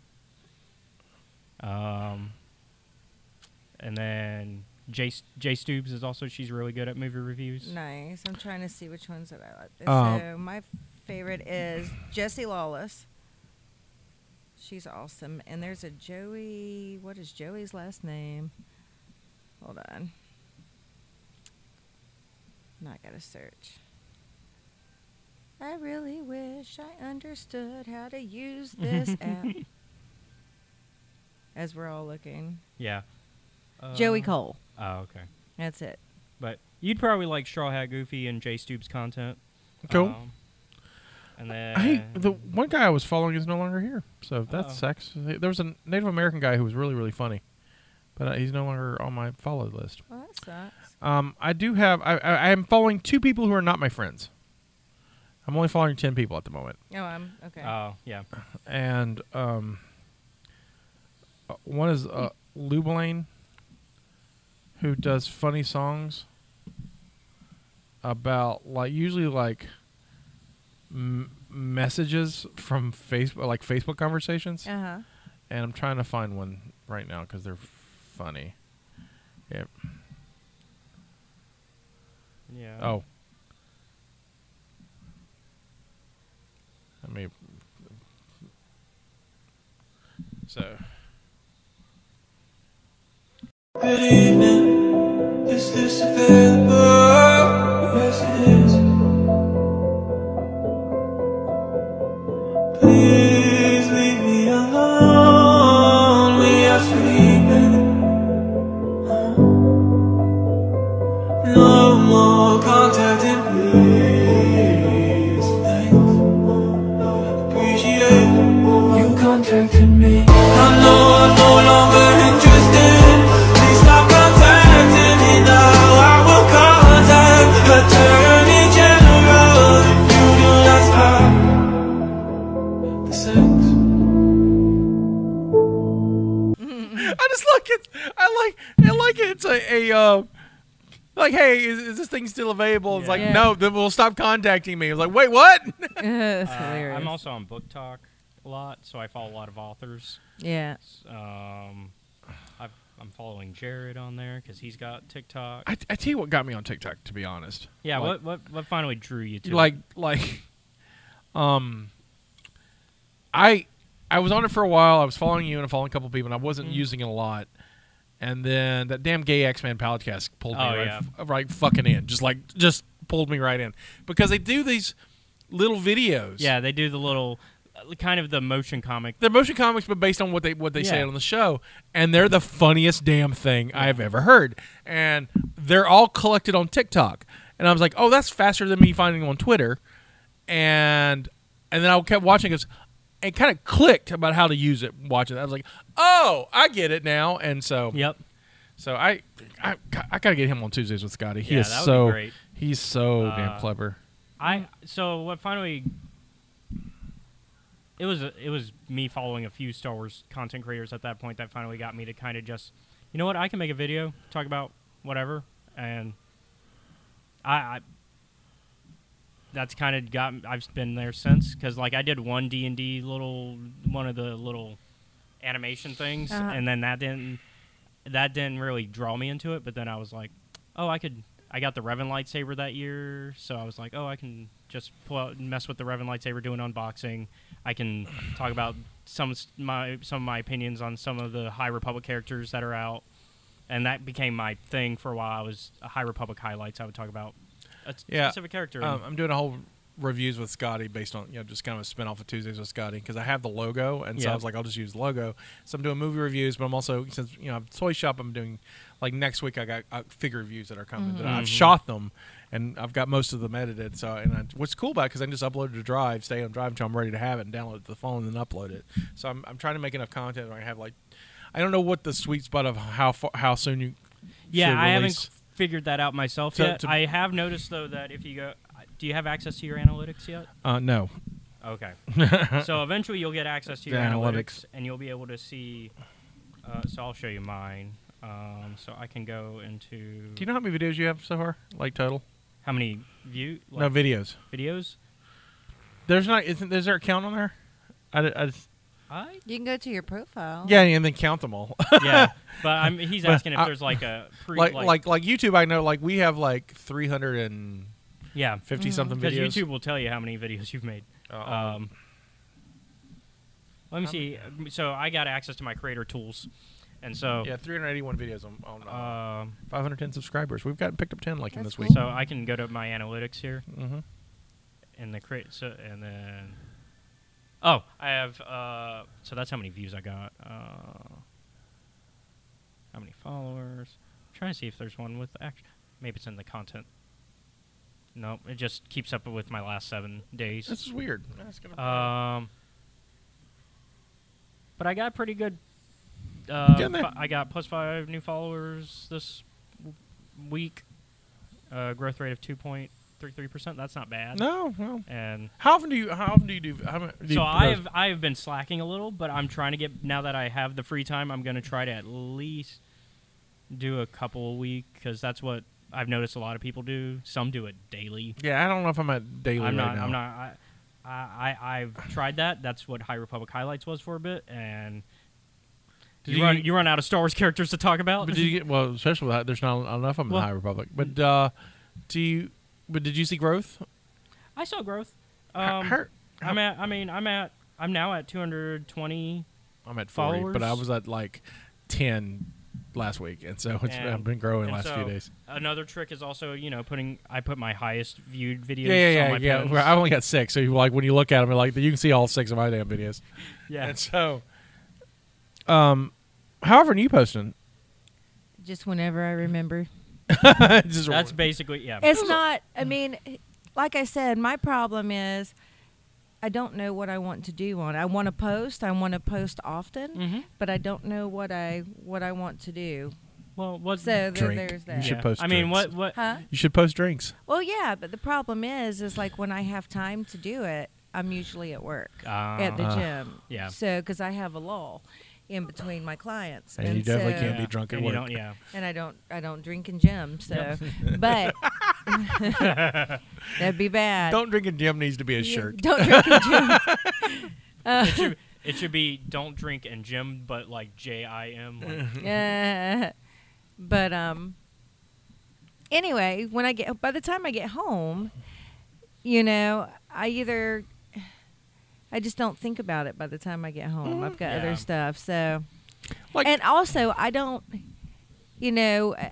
Speaker 4: Um, and then Jay Jay Stoops is also she's really good at movie reviews.
Speaker 3: nice. I'm trying to see which ones that I like.
Speaker 2: Uh,
Speaker 3: so my favorite is Jessie Lawless. She's awesome. And there's a Joey. What is Joey's last name? Hold on. Now I gotta search. I really wish I understood how to use this app. As we're all looking.
Speaker 4: Yeah. Uh,
Speaker 3: Joey Cole.
Speaker 4: Oh, okay.
Speaker 3: That's it.
Speaker 4: But you'd probably like Straw Hat Goofy and Jay Stoops content.
Speaker 2: Cool.
Speaker 4: Um, and then
Speaker 2: Hey, the one guy I was following is no longer here, so that
Speaker 4: Uh-oh.
Speaker 2: sucks. There was a Native American guy who was really, really funny, but uh, he's no longer on my follow list.
Speaker 3: Well, that sucks.
Speaker 2: Um, I do have. I, I, I am following two people who are not my friends. I'm only following ten people at the moment,
Speaker 3: Oh, I'm okay.
Speaker 4: Oh yeah.
Speaker 2: and um, uh, one is uh, Lou Blaine, who does funny songs about like usually like m- messages from Facebook, like Facebook conversations.
Speaker 3: Uh huh.
Speaker 2: And I'm trying to find one right now because they're funny. Yep.
Speaker 4: Yeah.
Speaker 2: Oh. Let me. So.
Speaker 5: Good evening. Is this available? Yes, it is. Please leave me alone. We are sleeping. No more contacting, please. Thanks. Appreciate you contacting me. I know I'm no longer interested. Please stop contacting me now. I will contact Attorney General if you do not stop the sex.
Speaker 2: I just like it. I like. I like it. It's a. a uh, like, hey, is, is this thing still available? It's
Speaker 4: Yeah.
Speaker 2: like,
Speaker 3: Yeah.
Speaker 2: no, then we'll stop contacting me. It's like, wait, what?
Speaker 3: That's
Speaker 4: Uh,
Speaker 3: hilarious.
Speaker 4: I'm also on Book Talk a lot, so I follow a lot of authors.
Speaker 3: yeah.
Speaker 4: Um, I've, I'm following Jared on there because he's got TikTok.
Speaker 2: I, I tell you what got me on TikTok, to be honest.
Speaker 4: Yeah,
Speaker 2: Like-
Speaker 4: what what what finally drew you to
Speaker 2: like
Speaker 4: it?
Speaker 2: like um I I was on it for a while. I was following you and following a couple people, and I wasn't
Speaker 4: Mm.
Speaker 2: using it a lot. And then that damn gay X-Men podcast pulled me
Speaker 4: Oh,
Speaker 2: right,
Speaker 4: yeah.
Speaker 2: f- right fucking in, just like just pulled me right in because they do these little videos.
Speaker 4: Yeah, they do the little uh, kind of the motion comic.
Speaker 2: they're motion comics, but based on what they what they say
Speaker 4: Yeah.
Speaker 2: on the show, and they're the funniest damn thing I've ever heard. And they're all collected on TikTok, and I was like, oh, that's faster than me finding them on Twitter. And and then I kept watching it, and kind of clicked about how to use it. Watching it, I was like, oh, I get it now. And so
Speaker 4: Yep.
Speaker 2: so I I, I gotta get him on Tuesdays with Scotty. He
Speaker 4: Yeah,
Speaker 2: is
Speaker 4: that would be
Speaker 2: so
Speaker 4: great.
Speaker 2: he's so
Speaker 4: Uh,
Speaker 2: damn clever.
Speaker 4: I so what finally it was it was me following a few Star Wars content creators at that point that finally got me to kind of just, you know what, I can make a video talk about whatever, and I, I that's kind of got I've been there since because like I did one D and D little one of the little animation things,
Speaker 3: Uh-huh.
Speaker 4: and then that didn't that didn't really draw me into it, but then I was like, oh, I could. I got the Revan lightsaber that year, so I was like, oh, I can just pull out and mess with the Revan lightsaber, do an unboxing. I can talk about some s- my some of my opinions on some of the High Republic characters that are out, and that became my thing for a while. I was uh, High Republic highlights. I would talk about a s-
Speaker 2: Yeah.
Speaker 4: specific character.
Speaker 2: Um,
Speaker 4: and-
Speaker 2: I'm doing a whole reviews with Scotty based on, you know, just kind of a spin off of Tuesdays with Scotty because I have the logo, and so I
Speaker 4: Yeah.
Speaker 2: was like, I'll just use the logo. So I'm doing movie reviews, but I'm also, since, you know, toy shop, I'm doing, like, next week I got uh, figure reviews that are coming. That I've
Speaker 4: Mhm.
Speaker 2: shot them, and I've got most of them edited. So, and I, what's cool about it, because I can just upload it to Drive, stay on Drive until I'm ready to have it, and download it to the phone, and then upload it. So I'm, I'm trying to make enough content where I have, like, I don't know what the sweet spot of how far, how soon you
Speaker 4: yeah,
Speaker 2: should
Speaker 4: I
Speaker 2: release.
Speaker 4: haven't figured that out myself
Speaker 2: To-
Speaker 4: yet.
Speaker 2: to-
Speaker 4: I have noticed though that if you go, do you have access to your analytics yet?
Speaker 2: Uh, no.
Speaker 4: Okay. So eventually you'll get access to your
Speaker 2: The
Speaker 4: analytics,
Speaker 2: analytics.
Speaker 4: and you'll be able to see. Uh, so I'll show you mine. Um, so I can go into.
Speaker 2: Do you know how many videos you have so far, like total?
Speaker 4: how many view
Speaker 2: No
Speaker 4: like,
Speaker 2: videos.
Speaker 4: videos?
Speaker 2: There's not. Isn't is there a count on there? I, d- I just-
Speaker 4: I
Speaker 3: You can go to your profile.
Speaker 2: yeah, and then count them all.
Speaker 4: yeah, but I'm, he's
Speaker 2: But
Speaker 4: asking if
Speaker 2: I-
Speaker 4: there's like a pre,
Speaker 2: like, like like YouTube, I know like we have like three hundred and
Speaker 4: yeah,
Speaker 2: fifty something
Speaker 4: because
Speaker 2: videos.
Speaker 4: YouTube will tell you how many videos you've made.
Speaker 2: Uh,
Speaker 4: Um, let me
Speaker 2: How
Speaker 4: see. So I got access to my creator tools, and so
Speaker 2: yeah, three hundred eighty-one videos on, on uh,
Speaker 4: um,
Speaker 2: five hundred ten subscribers. We've got picked up ten like in
Speaker 3: That's
Speaker 2: this week.
Speaker 3: cool.
Speaker 4: so I can go to my analytics here
Speaker 2: Mm-hmm.
Speaker 4: and the create. So and then oh, I have. Uh, so that's how many views I got. Uh, how many followers? I'm trying to see if there's one with act. Maybe it's in the content. No, it just keeps up with my last seven days.
Speaker 2: This is weird. That's gonna-
Speaker 4: Um, but I got pretty good. Uh,
Speaker 2: Getting there.
Speaker 4: fi- I got plus five new followers this w- week. Uh, growth rate of two point three three percent. That's not bad.
Speaker 2: no, no.
Speaker 4: And
Speaker 2: How often do you? How often do you do? How, many- do you
Speaker 4: so
Speaker 2: post?
Speaker 4: I've I've been slacking a little, but I'm trying to get now that I have the free time. I'm going to try to at least do a couple a week because that's what I've noticed a lot of people do. Some do it daily.
Speaker 2: Yeah, I don't know if I'm at daily
Speaker 4: I'm
Speaker 2: right
Speaker 4: not.
Speaker 2: now.
Speaker 4: I'm not. I, I, I I've tried that. That's what High Republic highlights was for a bit, and
Speaker 2: Did
Speaker 4: you,
Speaker 2: you
Speaker 4: run
Speaker 2: get-
Speaker 4: you run out of Star Wars characters to talk about.
Speaker 2: But did you get well? Especially with that, there's not enough of them
Speaker 4: Well-
Speaker 2: in the High Republic. But uh, do you? But did you see growth?
Speaker 4: I saw growth.
Speaker 2: How-
Speaker 4: Um,
Speaker 2: how-
Speaker 4: I'm at. I mean, I'm at. I'm now at two hundred twenty.
Speaker 2: I'm at forty, but I
Speaker 4: followers?
Speaker 2: was at like ten last week, and so it's
Speaker 4: And-
Speaker 2: I've been growing
Speaker 4: and
Speaker 2: last
Speaker 4: so
Speaker 2: few days.
Speaker 4: Another trick is also, you know, putting. I put my highest viewed videos.
Speaker 2: Yeah, yeah,
Speaker 4: on
Speaker 2: yeah,
Speaker 4: my
Speaker 2: yeah.
Speaker 4: pins.
Speaker 2: Well, I only got six, so you, like when you look at them, like you can see all six of my damn videos.
Speaker 4: yeah.
Speaker 2: And so, um, how often are you posting?
Speaker 3: Just whenever I remember.
Speaker 2: Just
Speaker 4: That's basically yeah.
Speaker 3: It's not, I mean, like I said, my problem is I don't know what I want to do on it. I want to post, I want to post often,
Speaker 4: hmm
Speaker 3: but I don't know what I what I want to do.
Speaker 4: Well, what's
Speaker 3: So there,
Speaker 2: Drink.
Speaker 3: there's
Speaker 2: You
Speaker 3: that.
Speaker 2: should post
Speaker 4: I mean,
Speaker 2: drinks.
Speaker 4: what what?
Speaker 3: Huh?
Speaker 2: you should post drinks.
Speaker 3: Well, yeah, but the problem is, is like when I have time to do it, I'm usually at work at the
Speaker 2: Ah.
Speaker 3: gym.
Speaker 4: Yeah.
Speaker 3: So, because I have a lull in between my clients,
Speaker 2: And you definitely
Speaker 3: so-
Speaker 2: can't be drunk at
Speaker 4: and you
Speaker 2: work.
Speaker 4: don't, yeah.
Speaker 3: And I don't, I don't drink in gym. So, but that'd be bad.
Speaker 2: Don't drink in gym needs to be a
Speaker 3: Yeah,
Speaker 2: shirt.
Speaker 3: Don't drink in gym.
Speaker 4: It should, it should be don't drink and Jim, but like J I M. Like,
Speaker 3: Uh, but um. Anyway, when I get by the time I get home, you know, I either I just don't think about it by the time I get home. I've got
Speaker 4: Yeah.
Speaker 3: other stuff, so
Speaker 2: Like,
Speaker 3: and also I don't, you know. uh,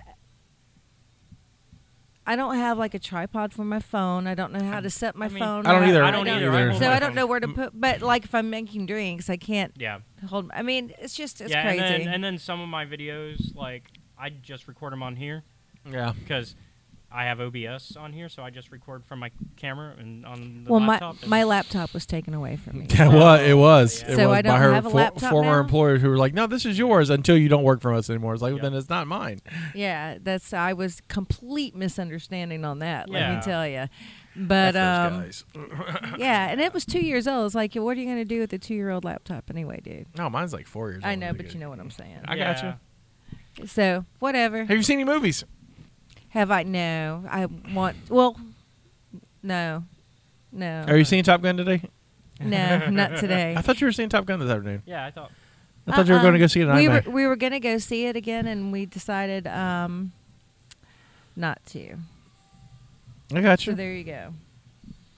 Speaker 3: I don't have like a tripod for my phone. I don't know how to set my
Speaker 4: I mean,
Speaker 3: phone.
Speaker 2: I don't
Speaker 3: up.
Speaker 2: either.
Speaker 4: I don't either. I hold
Speaker 3: So
Speaker 4: my
Speaker 3: I don't
Speaker 4: phone.
Speaker 3: know where to
Speaker 2: Um,
Speaker 3: put. But like if I'm making drinks, I can't
Speaker 4: yeah.
Speaker 3: hold. I mean, it's just it's
Speaker 4: yeah,
Speaker 3: crazy.
Speaker 4: and then and then some of my videos, like I just record them on here
Speaker 2: yeah.
Speaker 4: because I have O B S on here, so I just record from my camera and on the
Speaker 3: well, my
Speaker 4: laptop. and-
Speaker 3: my laptop was taken away from me.
Speaker 2: Yeah, well, it was.
Speaker 4: Yeah.
Speaker 2: It
Speaker 3: So
Speaker 2: was
Speaker 3: I
Speaker 2: by
Speaker 3: don't
Speaker 2: her
Speaker 3: have a
Speaker 2: for-
Speaker 3: laptop
Speaker 2: former
Speaker 3: now?
Speaker 2: employers who were like, "No, this is yours until you don't work for us anymore." It's like,
Speaker 4: Yep.
Speaker 2: well, then it's not mine.
Speaker 3: Yeah, that's I was complete misunderstanding on that. Let
Speaker 4: Yeah.
Speaker 3: me tell you. But
Speaker 2: F
Speaker 3: um,
Speaker 2: those guys.
Speaker 3: yeah, and it was two years old. It's like, what are you going to do with a two-year-old laptop anyway, dude?
Speaker 2: No, mine's like four years.
Speaker 3: I
Speaker 2: old.
Speaker 3: know,
Speaker 2: Really
Speaker 3: but
Speaker 2: good.
Speaker 3: you know what I'm saying.
Speaker 2: I
Speaker 4: yeah.
Speaker 2: gotcha.
Speaker 3: So whatever.
Speaker 2: Have you seen any movies?
Speaker 3: Have I? No, I want. Well, no, no.
Speaker 2: Are you seeing Top Gun today?
Speaker 3: No, not today.
Speaker 2: I thought you were seeing Top Gun this afternoon.
Speaker 4: Yeah, I thought.
Speaker 2: I thought you were
Speaker 3: Uh-uh.
Speaker 2: going to go see it in
Speaker 3: we were
Speaker 2: IMAX.
Speaker 3: we were gonna go see it again, and we decided um, not to.
Speaker 2: I got
Speaker 3: So
Speaker 2: you.
Speaker 3: there you go.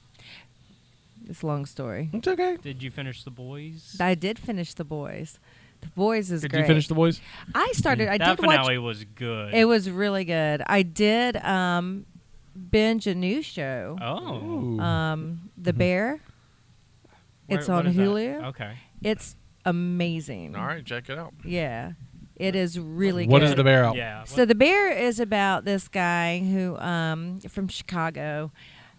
Speaker 3: It's a long story.
Speaker 2: It's okay.
Speaker 4: Did you finish The Boys?
Speaker 3: I did finish The Boys. The Boys is
Speaker 2: Did
Speaker 3: great.
Speaker 2: you finish The Boys?
Speaker 3: I started. I
Speaker 4: that
Speaker 3: did watch.
Speaker 4: finale was good.
Speaker 3: It was really good. I did um, binge a new show.
Speaker 4: oh.
Speaker 2: Ooh.
Speaker 3: Um, The
Speaker 2: Mhm.
Speaker 3: Bear.
Speaker 4: Where-
Speaker 3: It's
Speaker 4: what
Speaker 3: on
Speaker 4: is that?
Speaker 3: Hulu.
Speaker 4: Okay.
Speaker 3: It's amazing.
Speaker 2: All right, check it out.
Speaker 3: Yeah, it is really
Speaker 2: What
Speaker 3: good.
Speaker 2: is The Bear out?
Speaker 4: Yeah.
Speaker 3: So The Bear is about this guy who um from Chicago,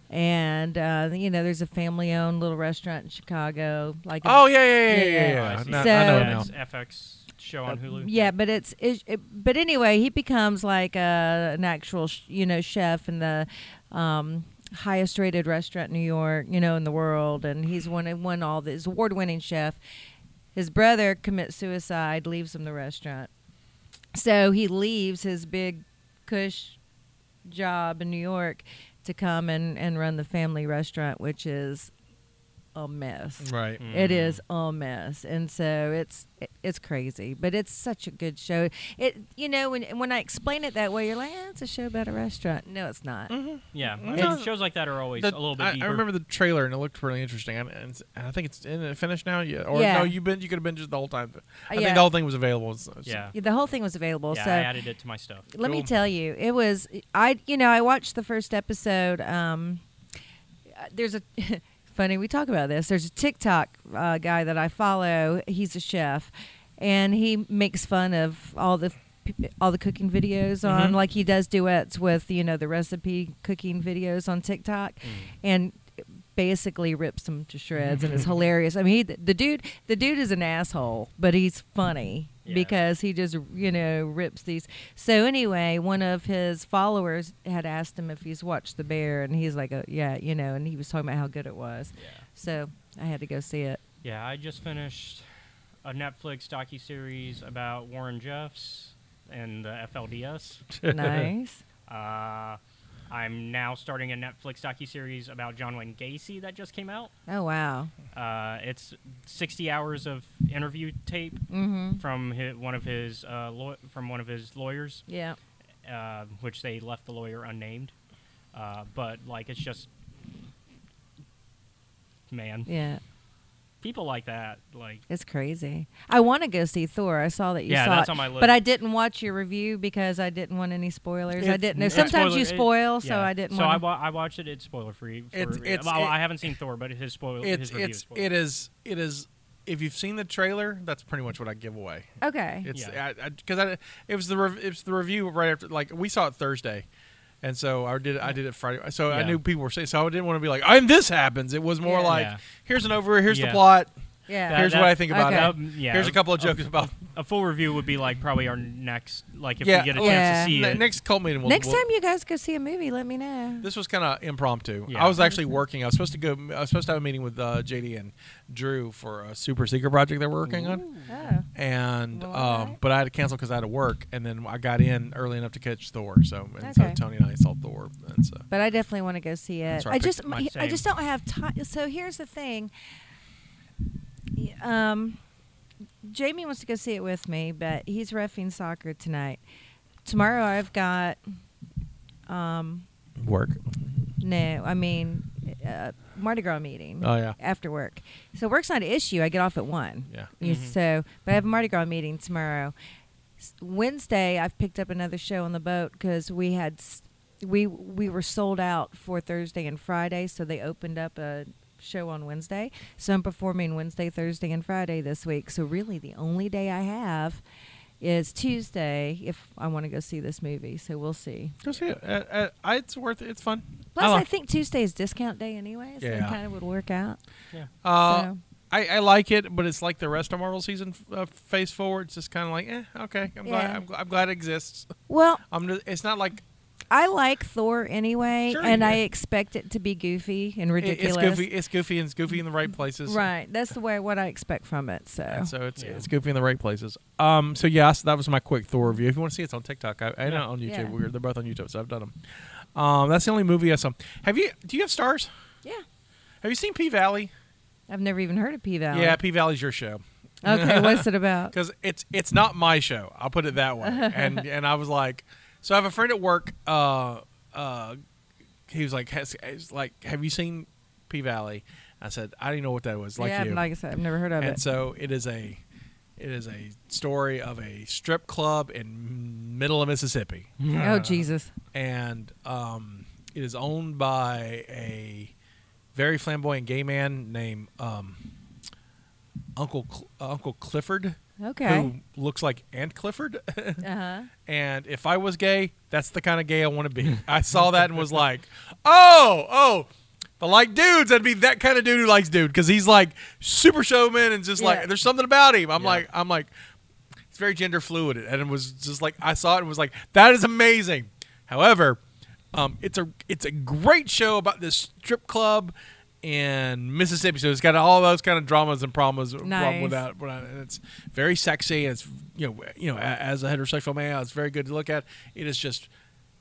Speaker 3: and uh, you know there's a family-owned little restaurant in Chicago. Like a-
Speaker 2: Oh yeah, yeah, yeah, yeah.
Speaker 3: Yeah,
Speaker 2: yeah,
Speaker 3: yeah.
Speaker 2: yeah.
Speaker 4: I see.
Speaker 2: No,
Speaker 3: So-
Speaker 2: I know it
Speaker 4: Yeah,
Speaker 2: now.
Speaker 4: it's F X show on Hulu.
Speaker 3: Yeah, but it's it, it, but anyway, he becomes like a, an actual sh- you know chef in the um, highest rated restaurant in New York, you know, in the world, and he's won won all this award winning chef. His brother commits suicide, leaves him the restaurant, so he leaves his big cush job in New York to come and, and run the family restaurant, which is a mess.
Speaker 2: Right.
Speaker 3: It
Speaker 4: Mhm.
Speaker 3: is a mess, and so it's it, it's crazy, but it's such a good show. It you know when when I explain it that way, you're like, eh, it's a show about a restaurant. No, it's not.
Speaker 4: Yeah.
Speaker 2: Mm-hmm.
Speaker 4: I
Speaker 2: It's-
Speaker 4: mean, shows like that are always
Speaker 2: The-
Speaker 4: a little bit
Speaker 2: I,
Speaker 4: deeper.
Speaker 2: I remember the trailer and it looked really interesting. And, and I think it's in it finished now. Yeah. Or
Speaker 3: Yeah.
Speaker 2: no, you been you could have been just the whole time. But I
Speaker 3: yeah.
Speaker 2: think the whole thing was available. So- so-
Speaker 4: Yeah.
Speaker 3: The whole thing was available.
Speaker 4: Yeah,
Speaker 3: so
Speaker 4: I added it to my stuff.
Speaker 3: let me
Speaker 2: Cool.
Speaker 3: tell you, it was I you know I watched the first episode. Um, uh, there's a funny we talk about this. There's a TikTok uh, guy that I follow. He's a chef, and he makes fun of all the all the cooking videos on
Speaker 2: Mhm.
Speaker 3: like he does duets with you know the recipe cooking videos on TikTok,
Speaker 4: Mm.
Speaker 3: and basically rips them to shreds, and it's hilarious. I mean, he, the dude the dude is an asshole, but he's funny.
Speaker 4: Yeah.
Speaker 3: Because he just, you know, rips these. So anyway, one of his followers had asked him if he's watched The Bear, and he's like, oh, yeah, you know, and he was talking about how good it was.
Speaker 4: Yeah.
Speaker 3: So I had to go see it.
Speaker 4: Yeah, I just finished a Netflix docuseries about Warren Jeffs and the F L D S.
Speaker 3: Nice.
Speaker 4: Uh, I'm now starting a Netflix docuseries about John Wayne Gacy that just came out.
Speaker 3: Oh, wow.
Speaker 4: Uh, it's sixty hours of interview tape
Speaker 3: Mm-hmm.
Speaker 4: from hi one of his uh, law- from one of his lawyers,
Speaker 3: Yeah.
Speaker 4: uh, which they left the lawyer unnamed. Uh, but like, it's just man,
Speaker 3: Yeah.
Speaker 4: people like that, like.
Speaker 3: It's crazy. I want to go see Thor. I saw that you
Speaker 4: Yeah,
Speaker 3: saw
Speaker 4: that's
Speaker 3: it,
Speaker 4: on my list.
Speaker 3: but I didn't watch your review because I didn't want any spoilers. I
Speaker 2: It's-
Speaker 3: didn't know.
Speaker 2: it's
Speaker 3: Sometimes you
Speaker 4: spoiler-
Speaker 3: spoil, so
Speaker 4: yeah.
Speaker 3: I didn't
Speaker 4: So I,
Speaker 3: want.
Speaker 4: wa- I watched it. It's spoiler free. For,
Speaker 2: It's- it's-
Speaker 4: well,
Speaker 2: it-
Speaker 4: I haven't seen Thor, but his spoiler.
Speaker 2: It's
Speaker 4: his review
Speaker 2: it's
Speaker 4: is spoiler.
Speaker 2: it is it is. If you've seen the trailer, that's pretty much what I give away.
Speaker 3: Okay.
Speaker 2: It's
Speaker 4: Yeah.
Speaker 2: because I, I, it was the rev- it was the review right after, like we saw it Thursday, and so I did it, I did it Friday. So I
Speaker 4: Yeah.
Speaker 2: knew people were saying, so I didn't want to be like, and this happens. It was more
Speaker 3: Yeah.
Speaker 2: like,
Speaker 4: Yeah.
Speaker 2: here's an over, here's the
Speaker 4: Yeah.
Speaker 2: plot.
Speaker 3: yeah.
Speaker 4: That-
Speaker 2: Here's
Speaker 4: that-
Speaker 2: what I think about
Speaker 3: okay.
Speaker 2: it.
Speaker 4: Um, yeah,
Speaker 2: Here's a couple of jokes about.
Speaker 4: A full review would be like probably our next, like if
Speaker 2: Yeah.
Speaker 4: we get a
Speaker 3: Yeah.
Speaker 4: chance to see
Speaker 2: Ne-
Speaker 4: it.
Speaker 2: next cult meeting. We'll,
Speaker 3: Next
Speaker 2: we'll-
Speaker 3: time you guys go see a movie, let me know.
Speaker 2: This was kind of impromptu.
Speaker 4: Yeah.
Speaker 2: I was actually working. I was supposed to go. I was supposed to have a meeting with uh, J D and Drew for a super secret project that we're working on,
Speaker 3: Oh.
Speaker 2: and
Speaker 3: Well,
Speaker 2: um,
Speaker 3: alright.
Speaker 2: but I had to cancel because I had to work, and then I got in early enough to catch Thor. So and so
Speaker 3: Okay.
Speaker 2: Tony and I saw Thor, and so
Speaker 3: But I definitely want to go see it.
Speaker 2: That's right.
Speaker 3: I just,
Speaker 4: My-
Speaker 3: I
Speaker 4: same.
Speaker 3: just don't have time. So here's the thing. Y- Um, Jamie wants to go see it with me, but he's reffing soccer tonight. Tomorrow I've got, um,
Speaker 2: work.
Speaker 3: no, I mean, uh, Mardi Gras meeting
Speaker 2: Oh yeah,
Speaker 3: after work. So work's not an issue. I get off at one.
Speaker 2: yeah.
Speaker 3: You-
Speaker 4: Mhm.
Speaker 3: So, but I have a Mardi Gras meeting tomorrow. S- Wednesday, I've picked up another show on the boat because we had s- we we were sold out for Thursday and Friday, so they opened up a show on Wednesday. So I'm performing Wednesday, Thursday, and Friday this week. So really, the only day I have is Tuesday if I want to go see this movie. So we'll see.
Speaker 2: Go see it. Uh, uh, I- it's worth it. It's fun.
Speaker 3: Plus,
Speaker 2: I
Speaker 3: I,
Speaker 2: like-
Speaker 3: think Tuesday is discount day anyway, so it
Speaker 2: Yeah.
Speaker 3: kind of would work out.
Speaker 4: Yeah.
Speaker 2: Uh,
Speaker 3: so.
Speaker 2: I, I like it, but it's like the rest of Marvel season uh, Phase Four. It's just kind of like, eh, okay. I'm glad.
Speaker 3: Yeah.
Speaker 2: I'm, gl- I'm glad it exists.
Speaker 3: Well,
Speaker 2: I'm. Just, it's not like
Speaker 3: I like Thor anyway,
Speaker 2: Sure,
Speaker 3: and
Speaker 2: yeah.
Speaker 3: I expect it to be goofy and
Speaker 2: it-
Speaker 3: ridiculous.
Speaker 2: it's goofy. It's goofy and it's goofy in the right places.
Speaker 3: Right, that's the way what I expect from it. So,
Speaker 2: And so it's
Speaker 4: Yeah.
Speaker 2: it's goofy in the right places. Um. So yes, that was my quick Thor review. If you want to see it, it's on TikTok. I, I
Speaker 4: Yeah.
Speaker 2: know on YouTube.
Speaker 3: Yeah.
Speaker 2: We're, they're both on YouTube, so I've done them. Um. That's the only movie I saw. Have you? Do you have stars?
Speaker 3: yeah,
Speaker 2: Have you seen P Valley?
Speaker 3: I've never even heard of P Valley.
Speaker 2: Yeah, P Valley's your show.
Speaker 3: Okay, what's it about?
Speaker 2: Because it's it's not my show. I'll put it that way. And and I was like, so I have a friend at work. Uh, uh, he was like, has, has, like, have you seen P Valley? I said, I didn't know what that was. Like
Speaker 3: yeah,
Speaker 2: you.
Speaker 3: like I said, I've never heard of
Speaker 2: and
Speaker 3: it.
Speaker 2: so it is a It is a story of a strip club in middle of Mississippi,
Speaker 3: Oh Jesus.
Speaker 2: and um, it is owned by a very flamboyant gay man named um, Uncle Cl- uh, Uncle Clifford,
Speaker 3: Okay.
Speaker 2: who looks like Aunt Clifford.
Speaker 3: Uh huh.
Speaker 2: And if I was gay, that's the kind of gay I want to be. I saw that and was like, oh, oh. If I like dudes, I'd be that kind of dude who likes dude, because he's like super showman and just
Speaker 3: Yeah.
Speaker 2: like there's something about him. I'm
Speaker 4: Yeah.
Speaker 2: like I'm like it's very gender fluid, and it was just like I saw it and was like that is amazing. However, um, it's a it's a great show about this strip club in Mississippi, so it's got all those kind of dramas and problems problem
Speaker 3: Nice.
Speaker 2: with that. And it's very sexy, and it's you know you know a- as a heterosexual male, it's very good to look at. It is just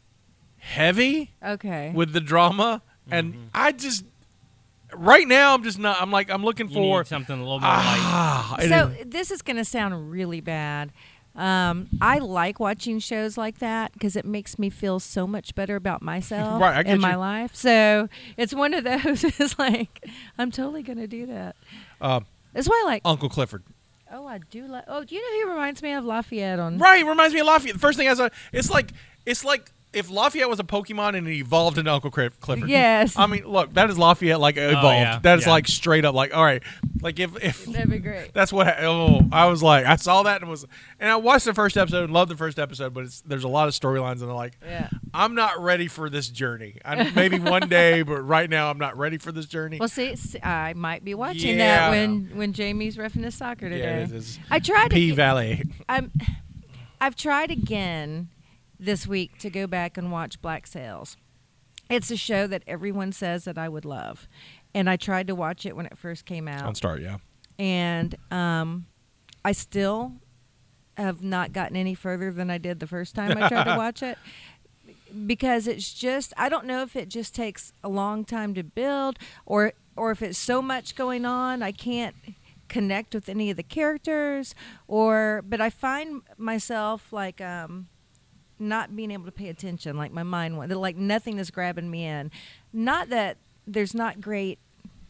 Speaker 2: heavy
Speaker 3: Okay.
Speaker 2: with the drama, and I just right now I'm just not. I'm like I'm looking
Speaker 4: You
Speaker 2: for
Speaker 4: need something a little more light.
Speaker 2: ah. it
Speaker 3: So
Speaker 2: is-
Speaker 3: this is going to sound really bad. Um, I like watching shows like that because it makes me feel so much better about myself
Speaker 2: Right, I get
Speaker 3: and my
Speaker 2: you.
Speaker 3: life. So it's one of those. It's like I'm totally going to do that.
Speaker 2: uh,
Speaker 3: That's why I like.
Speaker 2: Uncle Clifford.
Speaker 3: Oh, I do like. Oh, do you know who reminds me of Lafayette on?
Speaker 2: Right, reminds me of Lafayette. The first thing I saw, it's like it's like if Lafayette was a Pokemon and it evolved into Uncle Cliff- Clifford.
Speaker 3: Yes.
Speaker 2: I mean, look, that is Lafayette like evolved.
Speaker 4: yeah,
Speaker 2: That is
Speaker 4: yeah.
Speaker 2: like straight up like all right, like if if
Speaker 3: That'd be great.
Speaker 2: that's what I, oh I was like I saw that and was and I watched the first episode and loved the first episode, but it's there's a lot of storylines and I'm like
Speaker 3: Yeah.
Speaker 2: I'm not ready for this journey. I maybe one day, but right now I'm not ready for this journey.
Speaker 3: Well, see, see, I might be watching
Speaker 2: Yeah.
Speaker 3: that when when Jamie's reffing his soccer today.
Speaker 2: yeah, it is
Speaker 3: I tried to.
Speaker 2: P
Speaker 3: get-
Speaker 2: Valley.
Speaker 3: I'm. I've tried again this week to go back and watch Black Sails. It's a show that everyone says that I would love, and I tried to watch it when it first came out,
Speaker 2: On Start, yeah.
Speaker 3: and um, I still have not gotten any further than I did the first time I tried to watch it. Because it's just, I don't know if it just takes a long time to build, or or if it's so much going on I can't connect with any of the characters, or but I find myself like um, not being able to pay attention, like my mind, wa- like nothing is grabbing me in. Not that there's not great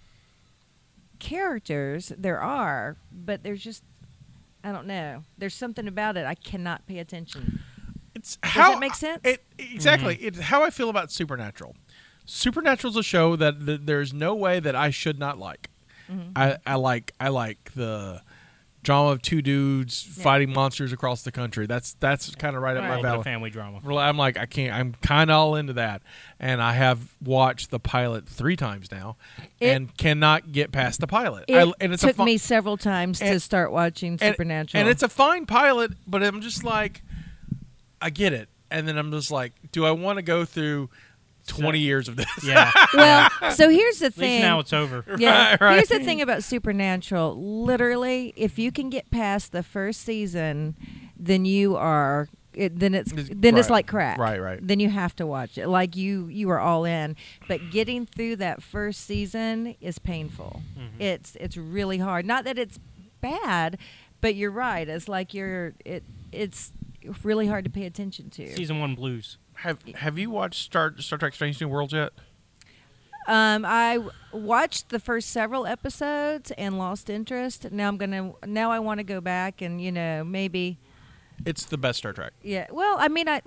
Speaker 3: characters, there are, but there's just, I don't know. There's something about it I cannot pay attention.
Speaker 2: It's
Speaker 3: Does
Speaker 2: how
Speaker 3: that make sense?
Speaker 2: It, exactly. It's how I feel about Supernatural. Supernatural's a show that th- there's no way that I should not like.
Speaker 3: Mm-hmm.
Speaker 2: I, I like I like the drama of two dudes
Speaker 3: Yeah.
Speaker 2: fighting monsters across the country. That's that's kind of right up
Speaker 3: Right.
Speaker 2: my
Speaker 4: A little bit
Speaker 2: valley.
Speaker 4: of family drama.
Speaker 2: Well, I'm like I can't. I'm kind of all into that, and I have watched the pilot three times now,
Speaker 3: It-
Speaker 2: and cannot get past the pilot.
Speaker 3: It
Speaker 2: I, and it's a
Speaker 3: took
Speaker 2: fu-
Speaker 3: me several times to
Speaker 2: and-
Speaker 3: start watching
Speaker 2: and-
Speaker 3: Supernatural.
Speaker 2: and it's a fine pilot, but I'm just like, I get it, and then I'm just like, do I want to go through twenty years of this?
Speaker 4: Yeah.
Speaker 3: well, so here's the
Speaker 4: At least
Speaker 3: thing.
Speaker 4: now it's over.
Speaker 3: yeah,
Speaker 2: Right, right.
Speaker 3: here's the thing about Supernatural. Literally, if you can get past the first season, then you are. It, then it's
Speaker 2: It's-
Speaker 3: then it's
Speaker 2: right.
Speaker 3: like crack.
Speaker 2: Right, right.
Speaker 3: Then you have to watch it. Like you, you are all in. But getting through that first season is painful.
Speaker 4: Mm-hmm.
Speaker 3: It's it's really hard. Not that it's bad, but you're right. It's like you're. It it's really hard to pay attention to.
Speaker 4: Season one blues.
Speaker 2: Have Have you watched Star Star Trek: Strange New Worlds yet?
Speaker 3: Um, I w- watched the first several episodes and lost interest. Now I'm gonna. Now I want to go back and you know maybe.
Speaker 2: It's the best Star Trek.
Speaker 3: Yeah. Well, I mean, I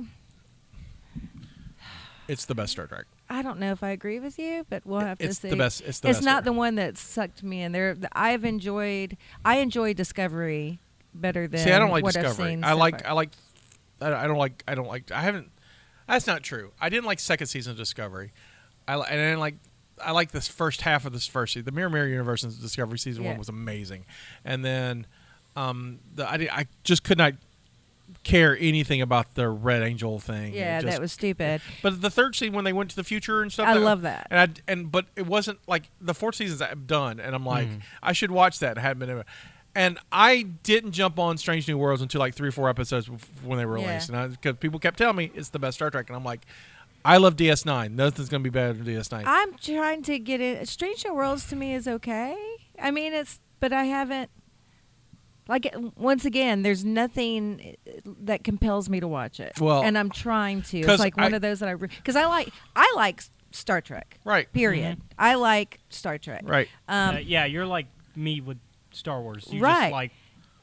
Speaker 2: It's the best Star Trek.
Speaker 3: I don't know if I agree with you, but we'll have
Speaker 2: It's
Speaker 3: to see.
Speaker 2: the best. It's the
Speaker 3: it's
Speaker 2: best.
Speaker 3: not
Speaker 2: Star-
Speaker 3: the one that sucked me in. There, I've enjoyed. I enjoy Discovery better than.
Speaker 2: See, I don't like
Speaker 3: what I've
Speaker 2: Discovery.
Speaker 3: seen
Speaker 2: I
Speaker 3: so
Speaker 2: like.
Speaker 3: far.
Speaker 2: I like. I I don't like. I don't like. I haven't. That's not true. I didn't like second season of Discovery. I li- and I didn't like. I like this first half of this first season. The Mirror Mirror Universe in Discovery season
Speaker 3: Yeah.
Speaker 2: one was amazing, and then um, the I, did- I just could not care anything about the Red Angel thing.
Speaker 3: Yeah,
Speaker 2: It just-
Speaker 3: that was stupid.
Speaker 2: But the third scene when they went to the future and stuff,
Speaker 3: I love that.
Speaker 2: And I and but it wasn't like the fourth season's done, and I'm like,
Speaker 4: Mhm.
Speaker 2: I should watch that. I hadn't been able. And I didn't jump on Strange New Worlds until like three or four episodes bef- when they were
Speaker 3: Yeah.
Speaker 2: released, and because people kept telling me it's the best Star Trek, and I'm like, I love D S nine. Nothing's gonna be better than D S nine.
Speaker 3: I'm trying to get in. Strange New Worlds to me is okay. I mean, it's, but I haven't. Like once again, there's nothing that compels me to watch it.
Speaker 2: Well,
Speaker 3: and I'm trying to.
Speaker 2: 'cause
Speaker 3: It's like one
Speaker 2: I-
Speaker 3: of those that I because I like I like Star Trek.
Speaker 2: Right.
Speaker 3: Period. I like Star Trek.
Speaker 2: Right.
Speaker 3: Um,
Speaker 4: uh, yeah, you're like me with Star Wars. You
Speaker 3: right.
Speaker 4: just like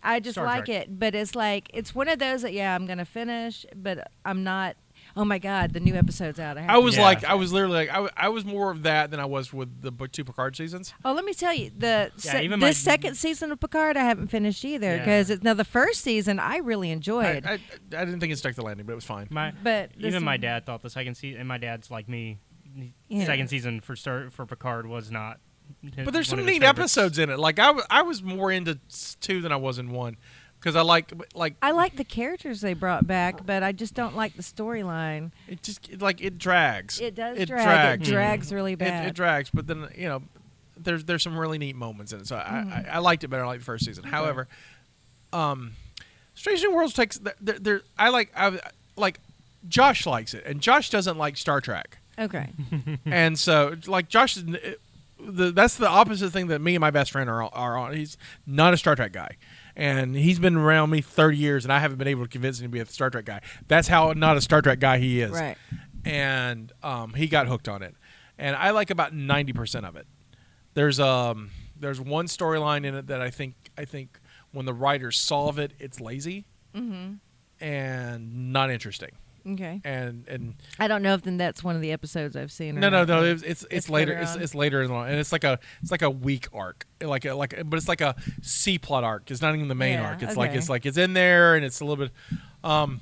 Speaker 3: I just
Speaker 4: Star
Speaker 3: like
Speaker 4: Trek.
Speaker 3: it, but it's like it's one of those that yeah, I'm gonna finish, but I'm not. Oh my God, the new episode's out. I, have
Speaker 2: I
Speaker 3: to
Speaker 2: was
Speaker 4: Yeah.
Speaker 2: like, I was literally like, I, w- I was more of that than I was with the b- two Picard seasons.
Speaker 3: Oh, let me tell you, the
Speaker 4: Yeah,
Speaker 3: se-
Speaker 4: even
Speaker 3: this
Speaker 4: my-
Speaker 3: second season of Picard I haven't finished either
Speaker 4: Yeah.
Speaker 3: because it's now the first season I really
Speaker 2: I,
Speaker 3: enjoyed.
Speaker 2: I, I didn't think it stuck the landing, but it was fine.
Speaker 4: My,
Speaker 3: But this
Speaker 4: even my
Speaker 3: one-
Speaker 4: dad thought the second season, and my dad's like me. the
Speaker 3: Yeah.
Speaker 4: Second season for Star, for Picard was not. his-
Speaker 2: But there's
Speaker 4: one
Speaker 2: some
Speaker 4: of his
Speaker 2: neat
Speaker 4: favorites.
Speaker 2: episodes in it. Like I, w- I was more into s- two than I was in one, because I like like
Speaker 3: I like the characters they brought back, but I just don't like the storyline.
Speaker 2: it just it, like it drags.
Speaker 3: It does
Speaker 2: It
Speaker 3: drag.
Speaker 2: drags.
Speaker 3: It drags really
Speaker 2: It,
Speaker 3: bad.
Speaker 2: it drags, but then you know, there's there's some really neat moments in it. So
Speaker 3: Mm-hmm.
Speaker 2: I, I, I liked it better like the first season. However, um, Strange New Worlds takes there. there I like I like Josh likes it, and Josh doesn't like Star Trek,
Speaker 3: Okay.
Speaker 2: and so like Josh is. It, the, that's the opposite thing that me and my best friend are are on. He's not a Star Trek guy, and he's been around me thirty years, and I haven't been able to convince him to be a Star Trek guy. That's how not a Star Trek guy he is.
Speaker 3: Right.
Speaker 2: And um, he got hooked on it, and I like about ninety percent of it. There's um there's one storyline in it that I think I think when the writers solve it, it's lazy
Speaker 3: Mm-hmm.
Speaker 2: and not interesting.
Speaker 3: Okay.
Speaker 2: And and
Speaker 3: I don't know if then that's one of the episodes I've seen. Or
Speaker 2: no no
Speaker 3: not,
Speaker 2: no
Speaker 3: but
Speaker 2: it's it's, it's,
Speaker 3: it's
Speaker 2: later
Speaker 3: later
Speaker 2: it's,
Speaker 3: on.
Speaker 2: it's later in the and it's like a it's like a weak arc like a, like but it's like a C plot arc. It's not even the main
Speaker 3: Yeah,
Speaker 2: arc. It's like
Speaker 3: okay.
Speaker 2: it's like it's in there and it's a little bit. Um,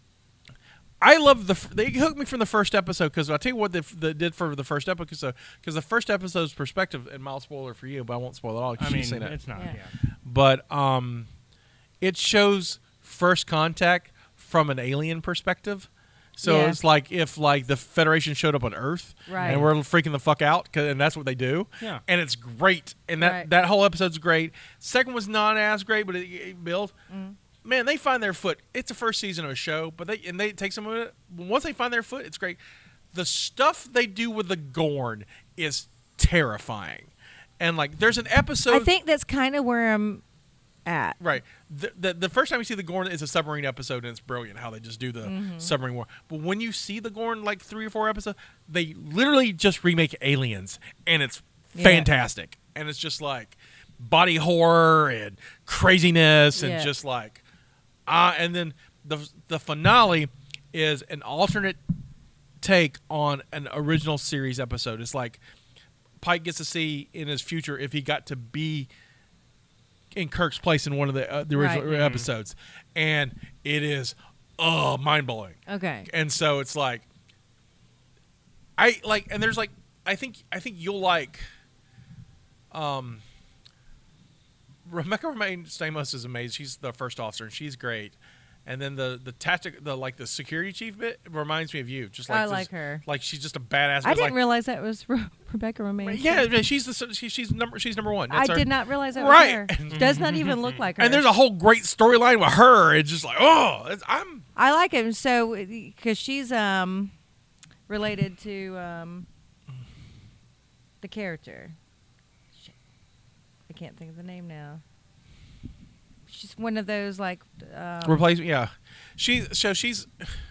Speaker 2: I love the f- they hooked me from the first episode because I'll tell you what they, f- they did for the first episode because the first episode's perspective and mild spoiler for you, but I won't spoil it all. 'cause
Speaker 4: I mean,
Speaker 2: you've seen it.
Speaker 4: it's not.
Speaker 3: Yeah.
Speaker 4: Yeah.
Speaker 2: But um, it shows first contact from an alien perspective. So
Speaker 3: Yeah.
Speaker 2: it's like if like the Federation showed up on Earth
Speaker 3: Right.
Speaker 2: and we're freaking the fuck out, 'cause- and that's what they do.
Speaker 4: Yeah.
Speaker 2: And it's great, and that
Speaker 3: Right.
Speaker 2: that whole episode's great. Second was not as great, but it, it built.
Speaker 3: Mm.
Speaker 2: Man, they find their foot. It's the first season of a show, but they and they take some of it. Once they find their foot, it's great. The stuff they do with the Gorn is terrifying, and like there's an episode.
Speaker 3: I think that's kind of where I'm at.
Speaker 2: Right. The, the the first time you see the Gorn is a submarine episode, and it's brilliant how they just do the
Speaker 3: Mm-hmm.
Speaker 2: submarine war. But when you see the Gorn like three or four episodes, they literally just remake Aliens, and it's
Speaker 3: Yeah.
Speaker 2: fantastic. And it's just like body horror and craziness, and
Speaker 3: Yeah.
Speaker 2: just like ah. And then the the finale is an alternate take on an original series episode. It's like Pike gets to see in his future if he got to be in Kirk's place in one of the uh, the original
Speaker 3: Right.
Speaker 2: episodes, and it is uh mind blowing.
Speaker 3: Okay.
Speaker 2: And so it's like, I like, and there's like, I think I think you'll like, um, Rebecca Romaine Stamos is amazing. She's the first officer, and she's great. And then the the tactic, the like the security chief bit reminds me of you. Just like
Speaker 3: I
Speaker 2: this-
Speaker 3: like her.
Speaker 2: Like she's just a badass.
Speaker 3: I
Speaker 2: but
Speaker 3: didn't
Speaker 2: like,
Speaker 3: realize that was Re- Rebecca Romaine.
Speaker 2: Yeah, yeah, she's the she, she's number she's number one.
Speaker 3: I
Speaker 2: That's her.
Speaker 3: did not realize that
Speaker 2: Right.
Speaker 3: was her. Does not even look like her.
Speaker 2: And there's a whole great storyline with her. It's just like, oh, it's, I'm
Speaker 3: I like him so because she's um related to um the character. Shit. I can't think of the name now. She's one of those like um,
Speaker 2: replacement. Yeah, she so she's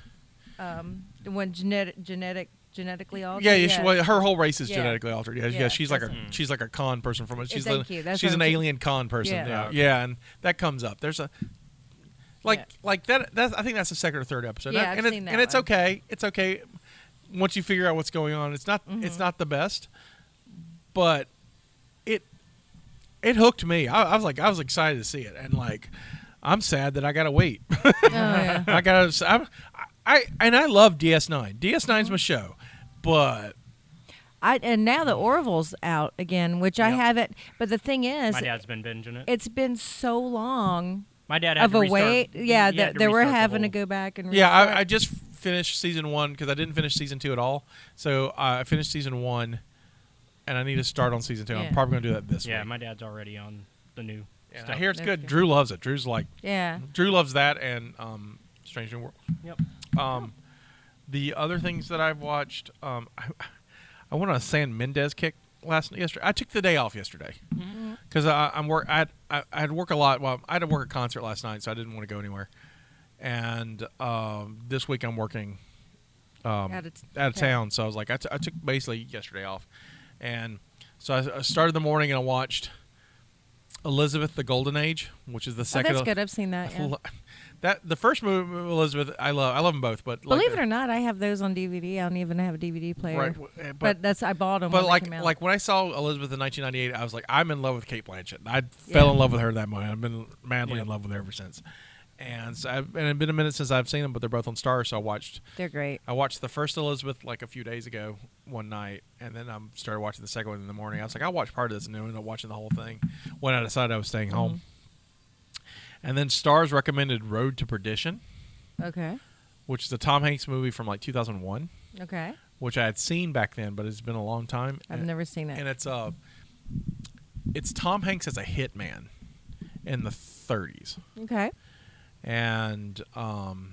Speaker 3: um the one genetic genetic genetically altered.
Speaker 2: yeah, yeah, She, well, her whole race is
Speaker 3: Yeah.
Speaker 2: genetically altered. Yeah, yeah,
Speaker 3: Yeah,
Speaker 2: she's like a
Speaker 3: that's
Speaker 4: it.
Speaker 2: she's like a con person from it. She's
Speaker 3: thank
Speaker 2: the-
Speaker 3: you, that's
Speaker 2: she's
Speaker 3: what
Speaker 2: an
Speaker 3: I'm saying.
Speaker 2: alien con person.
Speaker 3: Yeah.
Speaker 2: Yeah.
Speaker 4: Yeah.
Speaker 2: yeah, and that comes up. There's a like
Speaker 3: Yeah.
Speaker 2: like that. That I think that's the second or third episode.
Speaker 3: Yeah,
Speaker 2: and,
Speaker 3: I've
Speaker 2: and, it-
Speaker 3: seen that
Speaker 2: and it's
Speaker 3: one.
Speaker 2: okay. It's okay once you figure out what's going on. It's not it's
Speaker 3: Mhm.
Speaker 2: not the best, but it it hooked me. I, I was like I was excited to see it, and like I'm sad that I gotta wait.
Speaker 3: Oh, yeah.
Speaker 2: I gotta. I'm, I and I love D S nine. D S nine's my show, but
Speaker 3: I and now the Orville's out again, which I
Speaker 2: Yep.
Speaker 3: haven't. But the thing is,
Speaker 4: My dad's been binging it.
Speaker 3: it's been so long
Speaker 4: My dad had
Speaker 3: of
Speaker 4: to
Speaker 3: a
Speaker 4: restart,
Speaker 3: wait.
Speaker 4: he-
Speaker 3: Yeah,
Speaker 4: he
Speaker 3: that
Speaker 4: had to
Speaker 3: they were
Speaker 4: restart the
Speaker 3: having to
Speaker 4: whole-
Speaker 3: go back and
Speaker 2: yeah,
Speaker 3: restart.
Speaker 2: I, I just finished season one because I didn't finish season two at all. So uh, I finished season one, and I need to start on season two.
Speaker 3: Yeah.
Speaker 2: I'm probably gonna do that this
Speaker 4: Yeah,
Speaker 2: week.
Speaker 4: my dad's already on the new
Speaker 2: And I
Speaker 4: stuff.
Speaker 2: hear it's
Speaker 3: That's
Speaker 2: good.
Speaker 3: good.
Speaker 2: Drew loves it. Drew's like
Speaker 3: yeah.
Speaker 2: Drew loves that and um, Strange New World.
Speaker 4: Yep.
Speaker 2: Um, the other things that I've watched, um, I, I went on a San Mendez kick last yesterday. I took the day off yesterday because I'm work. I had, I, I had to work a lot. Well, I had to work a concert last night, so I didn't want to go anywhere. And um, this week I'm working um,
Speaker 3: Out of t-
Speaker 2: out of
Speaker 3: okay.
Speaker 2: town, so I was like, I, t- I took basically yesterday off, and so I, I started the morning and I watched Elizabeth: The Golden Age, which is the
Speaker 3: Oh,
Speaker 2: second.
Speaker 3: that's good. I've seen that. Yeah.
Speaker 2: That the first movie, Elizabeth, I love. I love them both, but like
Speaker 3: Believe it
Speaker 2: the-
Speaker 3: or not, I have those on D V D. I don't even have a D V D player.
Speaker 2: right, w- eh,
Speaker 3: but,
Speaker 2: but
Speaker 3: that's I bought them.
Speaker 2: but
Speaker 3: when
Speaker 2: like
Speaker 3: they came out.
Speaker 2: like when I saw Elizabeth in nineteen ninety-eight, I was like, I'm in love with Kate Blanchett. I fell
Speaker 3: Yeah.
Speaker 2: in love with her that much. I've been madly
Speaker 4: Yeah.
Speaker 2: in love with her ever since. And so I've, and it's been a minute since I've seen them, but they're both on Stars. So I watched
Speaker 3: they're great.
Speaker 2: I watched the first Elizabeth like a few days ago one night, and then I um, started watching the second one in the morning. I was like, I'll watch part of this, and then ended up watching the whole thing when I decided I was staying home.
Speaker 3: Mm-hmm.
Speaker 2: And then Stars recommended Road to Perdition,
Speaker 3: Okay.
Speaker 2: which is a Tom Hanks movie from like two thousand one,
Speaker 3: Okay.
Speaker 2: which I had seen back then, but it's been a long time.
Speaker 3: I've
Speaker 2: And-
Speaker 3: never seen it.
Speaker 2: And it's uh, it's Tom Hanks as a hitman in the thirties,
Speaker 3: Okay.
Speaker 2: and um,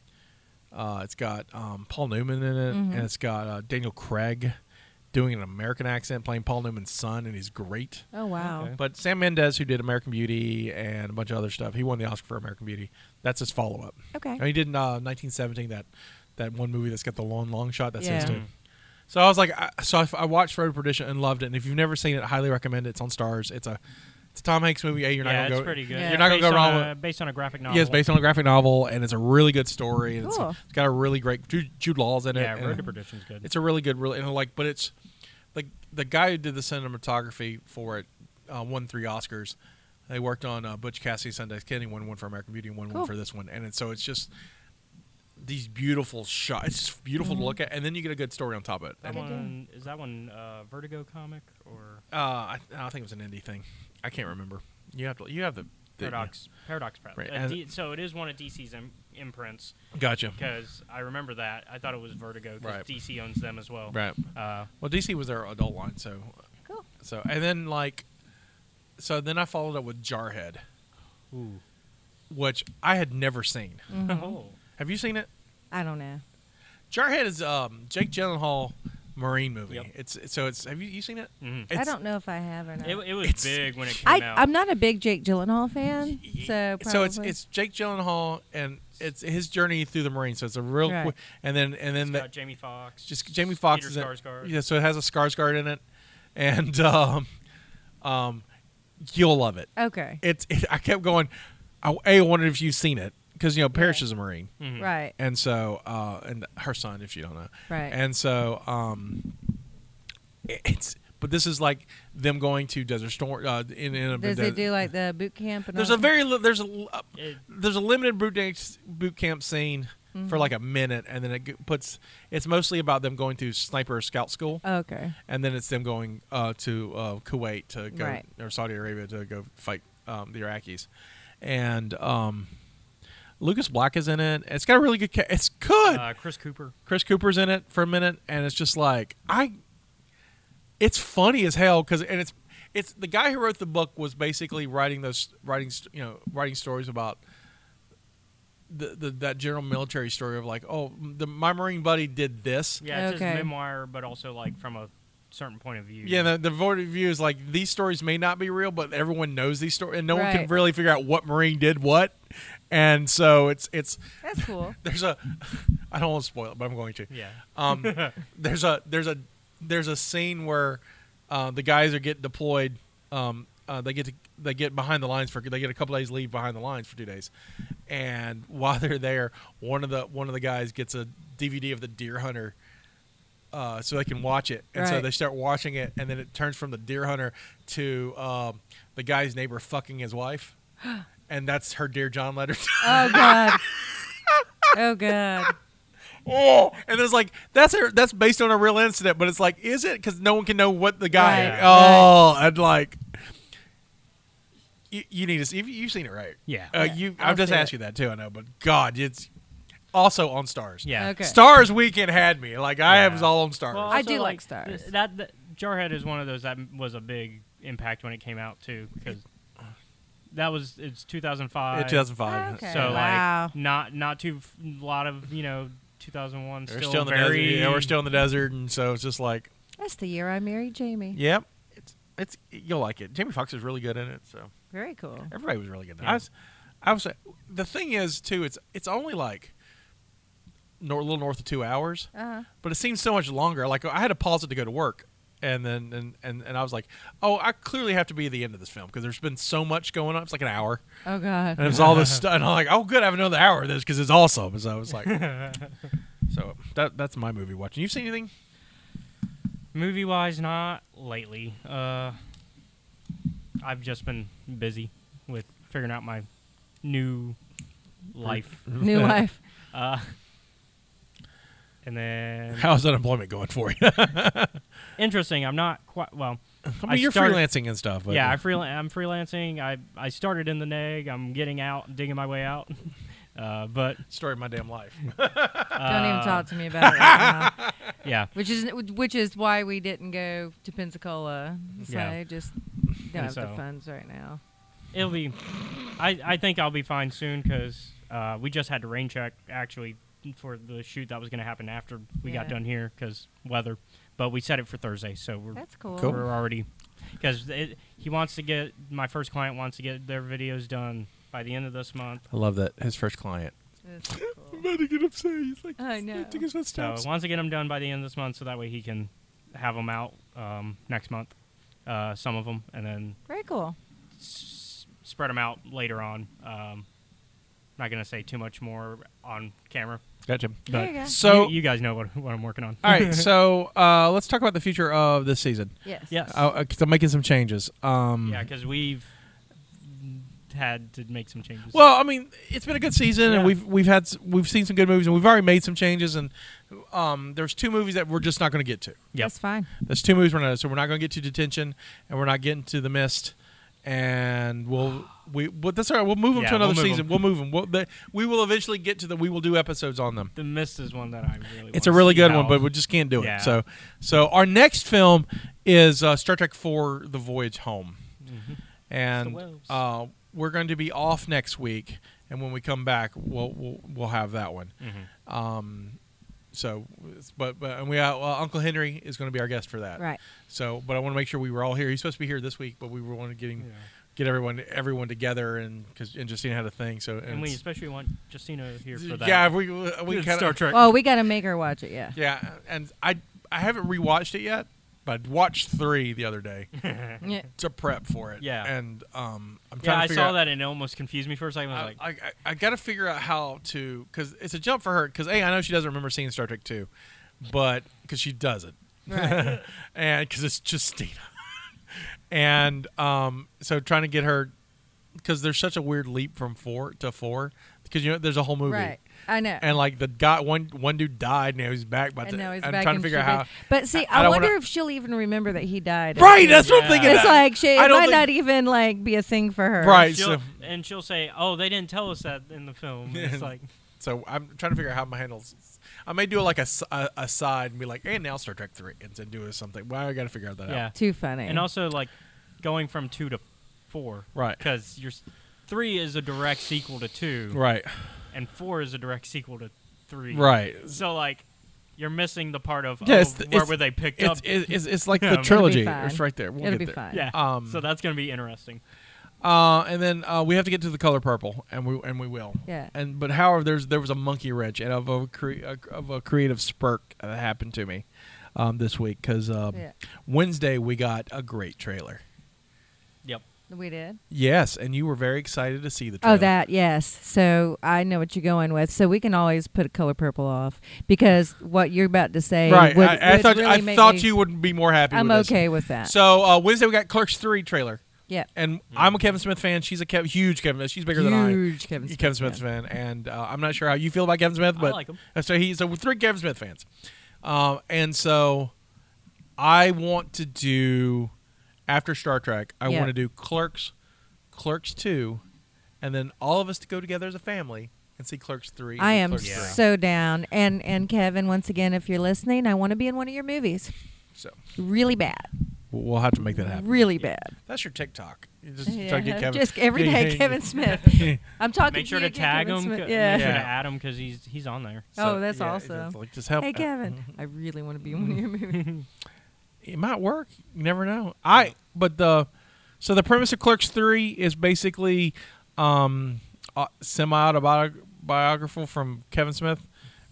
Speaker 2: uh, it's got um, Paul Newman in it,
Speaker 3: Mhm.
Speaker 2: and it's got uh, Daniel Craig doing an American accent, playing Paul Newman's son, and he's great.
Speaker 3: Oh wow.
Speaker 4: Okay.
Speaker 2: But Sam Mendes, who did American Beauty and a bunch of other stuff, he won the Oscar for American Beauty. That's his follow-up.
Speaker 3: Okay.
Speaker 2: And he did in uh, nineteen seventeen that that one movie that's got the long, long shot. That's his
Speaker 3: Yeah.
Speaker 2: too. So I was like, I, so I, I watched Road to Perdition and loved it. And if you've never seen it, I highly recommend it. It's on Stars. It's a it's a Tom Hanks movie. Hey, you're not
Speaker 4: yeah,
Speaker 2: gonna
Speaker 4: it's
Speaker 2: go.
Speaker 4: pretty good.
Speaker 3: Yeah.
Speaker 2: You're not gonna
Speaker 4: Based
Speaker 2: go
Speaker 4: on
Speaker 2: wrong
Speaker 4: a-
Speaker 2: with.
Speaker 4: based on a graphic novel.
Speaker 2: Yeah, it's based on a graphic novel, and it's a really good story. And
Speaker 3: Cool.
Speaker 2: it's, it's got a really great Jude, Jude Law's in it.
Speaker 4: Yeah,
Speaker 2: and
Speaker 4: Road to Perdition's good.
Speaker 2: It's a really good, really, and like, but it's like the guy who did the cinematography for it uh, won three Oscars. They worked on uh, Butch Cassidy, Sundance Kid. He won one for American Beauty and one
Speaker 3: Cool.
Speaker 2: one for this one. And it's, so it's just these beautiful shots. It's just beautiful
Speaker 3: Mhm.
Speaker 2: to look at, and then you get a good story on top of it.
Speaker 4: that
Speaker 2: And,
Speaker 4: one, is that one uh, Vertigo comic or
Speaker 2: uh, I, I think it was an indie thing. I can't remember. You have to. You have the. the
Speaker 4: Paradox? Paradox Press.
Speaker 2: Right,
Speaker 4: Uh,
Speaker 2: and-
Speaker 4: D- so it is one of D C's Im- imprints
Speaker 2: Gotcha.
Speaker 4: because I remember that. I thought it was Vertigo because
Speaker 2: Right.
Speaker 4: D C owns them as well.
Speaker 2: Right.
Speaker 4: Uh,
Speaker 2: Well, D C was their adult line, so
Speaker 3: Cool.
Speaker 2: so and then like, so then I followed up with Jarhead,
Speaker 4: ooh.
Speaker 2: which I had never seen.
Speaker 3: Mhm.
Speaker 4: Oh.
Speaker 2: Have you seen it?
Speaker 3: I don't know.
Speaker 2: Jarhead is um, Jake Gyllenhaal Marine movie.
Speaker 4: Yep.
Speaker 2: It's so it's have you, you seen it?
Speaker 4: Mhm.
Speaker 3: I
Speaker 2: It's-
Speaker 3: don't know if I have or not.
Speaker 4: It, it was
Speaker 2: It's-
Speaker 4: big when it came
Speaker 3: I,
Speaker 4: out.
Speaker 3: I'm not a big Jake Gyllenhaal fan, so
Speaker 2: so it's
Speaker 3: probably-
Speaker 2: it's Jake Gyllenhaal and it's his journey through the Marines. So it's a real
Speaker 3: Right.
Speaker 2: quick, and then and then
Speaker 4: It's
Speaker 2: the,
Speaker 4: got Jamie Foxx.
Speaker 2: just Jamie Foxx
Speaker 4: Peter
Speaker 2: is in,
Speaker 4: Skarsgård.
Speaker 2: yeah. So it has a Skarsgård in it, and um, um, you'll love it.
Speaker 3: okay.
Speaker 2: It's it, I kept going. I, a I wondered if you've seen it because you know Parrish
Speaker 3: Right.
Speaker 2: is a Marine,
Speaker 4: Mhm.
Speaker 3: Right.
Speaker 2: and so uh, and her son, if you don't know,
Speaker 3: Right.
Speaker 2: and so um, it- it's but this is like them going to Desert Storm uh, in in a
Speaker 3: Does
Speaker 2: des-
Speaker 3: they do like the boot camp and
Speaker 2: There's
Speaker 3: all
Speaker 2: a very li- there's a l- uh,
Speaker 4: It-
Speaker 2: there's a limited boot camp, boot camp scene
Speaker 3: Mm-hmm.
Speaker 2: for like a minute, and then it g- puts it's mostly about them going to sniper scout school,
Speaker 3: Okay.
Speaker 2: and then it's them going uh, to uh, Kuwait to go
Speaker 3: Right.
Speaker 2: or Saudi Arabia to go fight um, the Iraqis, and um, Lucas Black is in it. It's got a really good. Ca- it's good.
Speaker 4: uh, Chris Cooper.
Speaker 2: Chris Cooper's in it for a minute, and it's just like I. It's funny as hell because and it's it's the guy who wrote the book was basically writing those writing st- you know writing stories about the, the that general military story of like oh the my Marine buddy did this.
Speaker 4: Yeah, it's
Speaker 3: Okay.
Speaker 4: his memoir, but also like from a certain point of view.
Speaker 2: Yeah, the, the point of view is like these stories may not be real, but everyone knows these stories, and no one can
Speaker 3: Right.
Speaker 2: really figure out what Marine did what. And so it's it's
Speaker 3: That's cool.
Speaker 2: there's a I don't want to spoil it, but I'm going to.
Speaker 4: Yeah.
Speaker 2: Um, there's a there's a there's a scene where uh, the guys are getting deployed. Um, uh, they get to they get behind the lines for they get a couple days leave behind the lines for two days, and while they're there, one of the one of the guys gets a D V D of the Deer Hunter. Uh, so they can watch it, and so
Speaker 3: Right.
Speaker 2: they start watching it, and then it turns from the Deer Hunter to um, the guy's neighbor fucking his wife, and that's her Dear John letter.
Speaker 3: Oh god. Oh god.
Speaker 2: Oh, and it's like that's a, that's based on a real incident, but it's like, is it? Because no one can know what the guy.
Speaker 3: Right,
Speaker 2: Oh, and like, you, you need to see. You've seen it, right?
Speaker 4: Yeah.
Speaker 2: Uh,
Speaker 3: Yeah,
Speaker 2: you.
Speaker 3: I'll
Speaker 2: I've just
Speaker 3: see
Speaker 2: asked
Speaker 3: it.
Speaker 2: you that too. I know, but God, it's also on Stars.
Speaker 4: Yeah.
Speaker 3: Okay.
Speaker 2: Stars Weekend had me. Like I
Speaker 4: Yeah.
Speaker 2: was all on Stars.
Speaker 4: Well,
Speaker 3: I
Speaker 4: also,
Speaker 3: do like Stars.
Speaker 4: th- That, that Jarhead is one of those that was a big impact when it came out too, because that was it's two thousand five.
Speaker 2: In two thousand five.
Speaker 3: Okay.
Speaker 4: So
Speaker 3: Wow.
Speaker 4: like not not too f- lot of you know two thousand one
Speaker 2: We're
Speaker 4: still,
Speaker 2: still in the
Speaker 4: very
Speaker 2: desert. Yeah, we're still in the desert, and so it's just like,
Speaker 3: That's the year I married Jamie.
Speaker 2: yep, it's it's you'll like it. Jamie Foxx is really good in it. So.
Speaker 3: Very cool.
Speaker 2: Everybody was really good.
Speaker 4: Yeah.
Speaker 2: I was, I was. The thing is, too, it's it's only like, nor, a little north of two hours,
Speaker 3: Uh huh.
Speaker 2: but it seems so much longer. Like I had to pause it to go to work and then and, and and I was like, oh, I clearly have to be at the end of this film because there's been so much going on. It's like an hour,
Speaker 3: Oh God.
Speaker 2: and it was all this stuff. And I'm like, oh, good, I have another hour of this because it's awesome. So I was like, so that that's my movie watching. You've seen anything?
Speaker 4: Movie wise, not lately. Uh, I've just been busy with figuring out my new life.
Speaker 3: New life.
Speaker 4: Uh, and then
Speaker 2: How's unemployment going for you?
Speaker 4: interesting. I'm not quite well.
Speaker 2: I mean,
Speaker 4: I
Speaker 2: you're
Speaker 4: started-
Speaker 2: freelancing and stuff. But
Speaker 4: Yeah, I freela- I'm freelancing. I I started in the neg. I'm getting out, digging my way out. Uh, but
Speaker 2: story of my damn life.
Speaker 3: Don't
Speaker 4: uh,
Speaker 3: even talk to me about it right now.
Speaker 4: Yeah,
Speaker 3: Which is which is why we didn't go to Pensacola. So
Speaker 4: Yeah.
Speaker 3: just don't have the
Speaker 4: So-
Speaker 3: funds right now.
Speaker 4: it'll be. I I think I'll be fine soon because uh, we just had to rain check actually for the shoot that was going to happen after we got
Speaker 3: Yeah.
Speaker 4: done here because weather. But we set it for Thursday, so we're
Speaker 3: That's cool.
Speaker 2: Cool.
Speaker 4: we're already because he wants to get my first client wants to get their videos done by the end of this month.
Speaker 2: I love that. His first client.
Speaker 3: That's so cool.
Speaker 2: about to get upset. He's like,
Speaker 3: I know.
Speaker 4: So wants to get them done by the end of this month, so that way he can have them out um, next month, uh, some of them, and then
Speaker 3: Very cool.
Speaker 4: s- spread them out later on. Um, not gonna say too much more on camera,
Speaker 2: Gotcha.
Speaker 3: There
Speaker 4: but
Speaker 3: you go.
Speaker 2: So,
Speaker 4: you, you guys know what, what I'm working on.
Speaker 2: all right. So, uh, let's talk about the future of this season.
Speaker 3: Yes.
Speaker 4: Yes.
Speaker 2: Uh, uh, 'cause I'm making some changes. Um,
Speaker 4: Yeah, because we've had to make some changes.
Speaker 2: Well, I mean, it's been a good season,
Speaker 4: Yeah.
Speaker 2: and we've we've had s- we've seen some good movies, and we've already made some changes. And um, there's two movies that we're just not going to get to.
Speaker 4: Yep.
Speaker 3: That's fine.
Speaker 2: There's two movies we're not. So we're not going to get to Detention, and we're not getting to The Mist, and we'll we. But that's all right. We'll move them
Speaker 4: Yeah,
Speaker 2: to another
Speaker 4: we'll move
Speaker 2: season.
Speaker 4: 'em.
Speaker 2: We'll move them. We'll, the, we will eventually get to the. We will do episodes on them.
Speaker 4: The Mist is one that I really.
Speaker 2: It's a
Speaker 4: wanna
Speaker 2: really
Speaker 4: see
Speaker 2: good
Speaker 4: how-
Speaker 2: one, but we just can't do
Speaker 4: Yeah.
Speaker 2: it. So, so our next film is uh, Star Trek four: The Voyage Home,
Speaker 4: Mhm.
Speaker 2: and
Speaker 4: Wales.
Speaker 2: uh, we're going to be off next week. And when we come back, we'll we'll, we'll have that one.
Speaker 4: Mhm.
Speaker 2: Um, so, but but and we uh, well, Uncle Henry is going to be our guest for that.
Speaker 3: Right.
Speaker 2: So, but I want to make sure we were all here. He's supposed to be here this week, but we were wanting to get him,
Speaker 4: Yeah.
Speaker 2: get everyone everyone together, and because and Justina had a thing. So
Speaker 4: And we
Speaker 2: it's-
Speaker 4: especially want Justina here for that.
Speaker 2: yeah, we we
Speaker 4: It's
Speaker 2: kind
Speaker 4: Star
Speaker 2: of
Speaker 4: Trek.
Speaker 3: Well, we got to make her watch it. Yeah.
Speaker 2: yeah, and I I haven't rewatched it yet, but I watched three the other day
Speaker 3: Yeah.
Speaker 2: to prep for it.
Speaker 4: Yeah.
Speaker 2: and um, I'm
Speaker 4: Yeah,
Speaker 2: trying
Speaker 4: I
Speaker 2: to figure
Speaker 4: saw
Speaker 2: out,
Speaker 4: that and it almost confused me for a second. I was
Speaker 2: I,
Speaker 4: like,
Speaker 2: I, I, I got to figure out how to because it's a jump for her. Because a I know she doesn't remember seeing Star Trek two, but because she doesn't,
Speaker 3: Right.
Speaker 2: and because it's Justina, and um, so trying to get her because there's such a weird leap from four to four because you know there's a whole movie.
Speaker 3: Right. I know.
Speaker 2: And like the guy, one one dude died. Now he's back. But
Speaker 3: and now he's
Speaker 2: I'm
Speaker 3: back
Speaker 2: trying to
Speaker 3: and
Speaker 2: figure out
Speaker 3: she'll
Speaker 2: how.
Speaker 3: be- But see,
Speaker 2: I
Speaker 3: I,
Speaker 2: don't
Speaker 3: wonder
Speaker 2: wanna-
Speaker 3: if she'll even remember that he died.
Speaker 2: Right, that's what I'm
Speaker 4: Yeah.
Speaker 2: thinking.
Speaker 3: It's
Speaker 2: that.
Speaker 3: like she,
Speaker 2: I
Speaker 3: it
Speaker 2: don't
Speaker 3: might
Speaker 2: think-
Speaker 3: not even like be a thing for her.
Speaker 2: Right.
Speaker 4: she'll,
Speaker 2: So,
Speaker 4: and she'll say, "Oh, they didn't tell us that in the film." It's like,
Speaker 2: so I'm trying to figure out how my handles. I may do like a, s- a, a side and be like, and now Star Trek three, and then do something. Well, I got to figure out that
Speaker 4: yeah.
Speaker 2: out.
Speaker 3: Too funny.
Speaker 4: And also like going from two to four,
Speaker 2: Right.
Speaker 4: because your s- three is a direct sequel to two,
Speaker 2: Right.
Speaker 4: and four is a direct sequel to three.
Speaker 2: Right.
Speaker 4: So like, you're missing the part of
Speaker 2: Yeah,
Speaker 4: oh,
Speaker 2: it's the-
Speaker 4: where
Speaker 2: it's-
Speaker 4: were they picked
Speaker 2: It's
Speaker 4: up?
Speaker 2: it's, it's, it's like
Speaker 4: Yeah,
Speaker 2: the
Speaker 4: it'll be
Speaker 2: trilogy.
Speaker 3: fine.
Speaker 2: It's right there. We'll
Speaker 3: It'll
Speaker 2: get
Speaker 3: be
Speaker 2: there.
Speaker 3: fine.
Speaker 4: yeah.
Speaker 2: Um,
Speaker 4: so that's gonna be interesting.
Speaker 2: Uh, and then uh, we have to get to the color purple, and we and we will.
Speaker 3: Yeah.
Speaker 2: And but however, there's there was a monkey wrench and of a, cre- of a creative spurt that happened to me um, this week because um,
Speaker 3: Yeah.
Speaker 2: Wednesday we got a great trailer.
Speaker 4: Yep.
Speaker 3: We did.
Speaker 2: Yes, and you were very excited to see the trailer.
Speaker 3: Oh, that, yes. So I know what you're going with. So we can always put color purple off because what you're about to say
Speaker 2: right.
Speaker 3: would,
Speaker 2: I, I
Speaker 3: would
Speaker 2: thought
Speaker 3: really
Speaker 2: I
Speaker 3: make
Speaker 2: thought
Speaker 3: me-
Speaker 2: you would be more happy.
Speaker 3: I'm
Speaker 2: with this.
Speaker 3: okay with that.
Speaker 2: So uh, Wednesday we got Clerks three trailer,
Speaker 3: yeah.
Speaker 2: and I'm a Kevin Smith fan. She's a Kev- huge Kevin. She's bigger than I.
Speaker 3: Huge Kevin Smith.
Speaker 2: Kevin Smith
Speaker 3: fan.
Speaker 2: fan, and uh, I'm not sure how you feel about Kevin Smith, but
Speaker 4: I like him.
Speaker 2: so he's so we're three Kevin Smith fans, um, and so I want to do after Star Trek. I
Speaker 3: Yeah.
Speaker 2: want to do Clerks, Clerks two, and then all of us to go together as a family and see Clerks three. and
Speaker 3: I
Speaker 2: do
Speaker 3: am
Speaker 2: Clerks
Speaker 4: Yeah.
Speaker 2: three.
Speaker 3: so down. And and Kevin, once again, if you're listening, I want to be in one of your movies.
Speaker 2: So
Speaker 3: Really bad.
Speaker 2: we'll have to make that happen.
Speaker 3: Really bad.
Speaker 2: That's your TikTok. You just
Speaker 3: Yeah,
Speaker 2: try to get Kevin.
Speaker 3: just everyday
Speaker 2: Yeah.
Speaker 3: Kevin Smith. I'm talking
Speaker 4: Make sure
Speaker 3: to
Speaker 4: to
Speaker 3: you,
Speaker 4: tag
Speaker 3: Kevin
Speaker 4: him.
Speaker 3: Smith.
Speaker 4: c-
Speaker 3: Yeah.
Speaker 4: Make sure to
Speaker 2: Yeah.
Speaker 4: add him because he's he's on there.
Speaker 3: Oh, that's
Speaker 2: yeah,
Speaker 3: awesome.
Speaker 2: it's like, just help.
Speaker 3: Hey, Kevin, I really want to be in one of your movies.
Speaker 2: It might work. You never know. I but the so the premise of Clerks three is basically um, uh, semi autobiographical from Kevin Smith,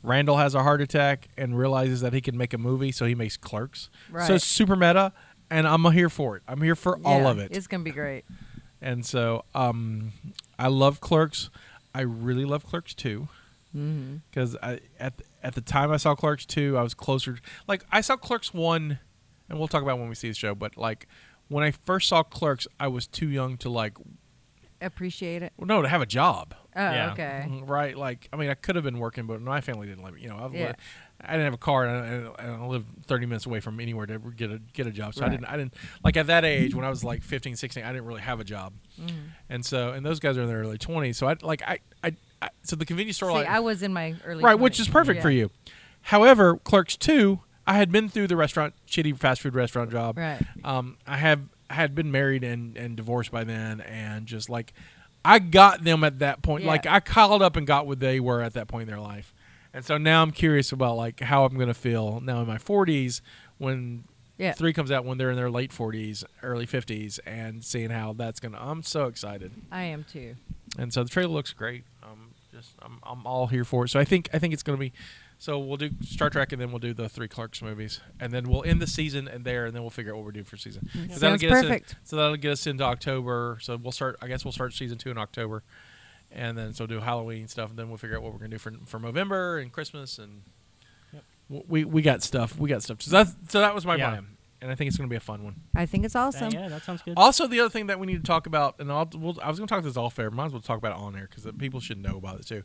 Speaker 2: Randall has a heart attack and realizes that he can make a movie, so he makes Clerks. So
Speaker 3: Right.
Speaker 2: it's super meta, and I'm here for it. I'm here for all
Speaker 3: Yeah,
Speaker 2: of it.
Speaker 3: It's gonna be great.
Speaker 2: And so um, I love Clerks. I really love Clerks two.
Speaker 3: Mm-hmm.
Speaker 2: Because I at at the time I saw Clerks two, I was closer. Like I saw Clerks one, and we'll talk about when we see the show. But like when I first saw Clerks, I was too young to like
Speaker 3: Appreciate it.
Speaker 2: well, no to have a job.
Speaker 3: Oh,
Speaker 4: Yeah.
Speaker 3: okay.
Speaker 2: Right? Like I mean, I could have been working, but my family didn't let me. You know, I, was,
Speaker 3: Yeah.
Speaker 2: I didn't have a car, and I, and I lived thirty minutes away from anywhere to get a get a job. So I
Speaker 3: Right.
Speaker 2: didn't. I didn't like at that age when I was like fifteen, sixteen. I didn't really have a job,
Speaker 3: Mm-hmm.
Speaker 2: and so and those guys are in their early twenties. So I like I I, I so the convenience store
Speaker 3: See,
Speaker 2: like
Speaker 3: I was in my early
Speaker 2: right, which is
Speaker 3: twenties.
Speaker 2: perfect
Speaker 3: Yeah.
Speaker 2: for you. However, Clerks two, I had been through the restaurant, shitty fast food restaurant job.
Speaker 3: Right.
Speaker 2: Um, I have I had been married and, and divorced by then, and just like I got them at that point.
Speaker 3: Yeah.
Speaker 2: Like I called up and got what they were at that point in their life, and so now I'm curious about like how I'm going to feel now in my forties when
Speaker 3: Yeah.
Speaker 2: three comes out when they're in their late forties, early fifties, and seeing how that's gonna. I'm so excited.
Speaker 3: I am too.
Speaker 2: And so the trailer looks great. Um, just I'm I'm all here for it. So I think I think it's going to be. So we'll do Star Trek, and then we'll do the three Clerks movies, and then we'll end the season and there, and then we'll figure out what we're doing for season. 'Cause that'll
Speaker 3: Sounds
Speaker 2: get us in-
Speaker 3: perfect.
Speaker 2: so that'll get us into October. So we'll start. I guess we'll start season two in October, and then so do Halloween stuff, and then we'll figure out what we're going to do for for November and Christmas, and
Speaker 4: Yep.
Speaker 2: w- we we got stuff. We got stuff. So that so that was my
Speaker 4: Yeah.
Speaker 2: plan, and I think it's going to be a fun one.
Speaker 3: I think it's awesome.
Speaker 4: Yeah, that sounds good.
Speaker 2: Also, the other thing that we need to talk about, and I'll, we'll, I was going to talk this off air, might as well talk about it on air because people should know about it too.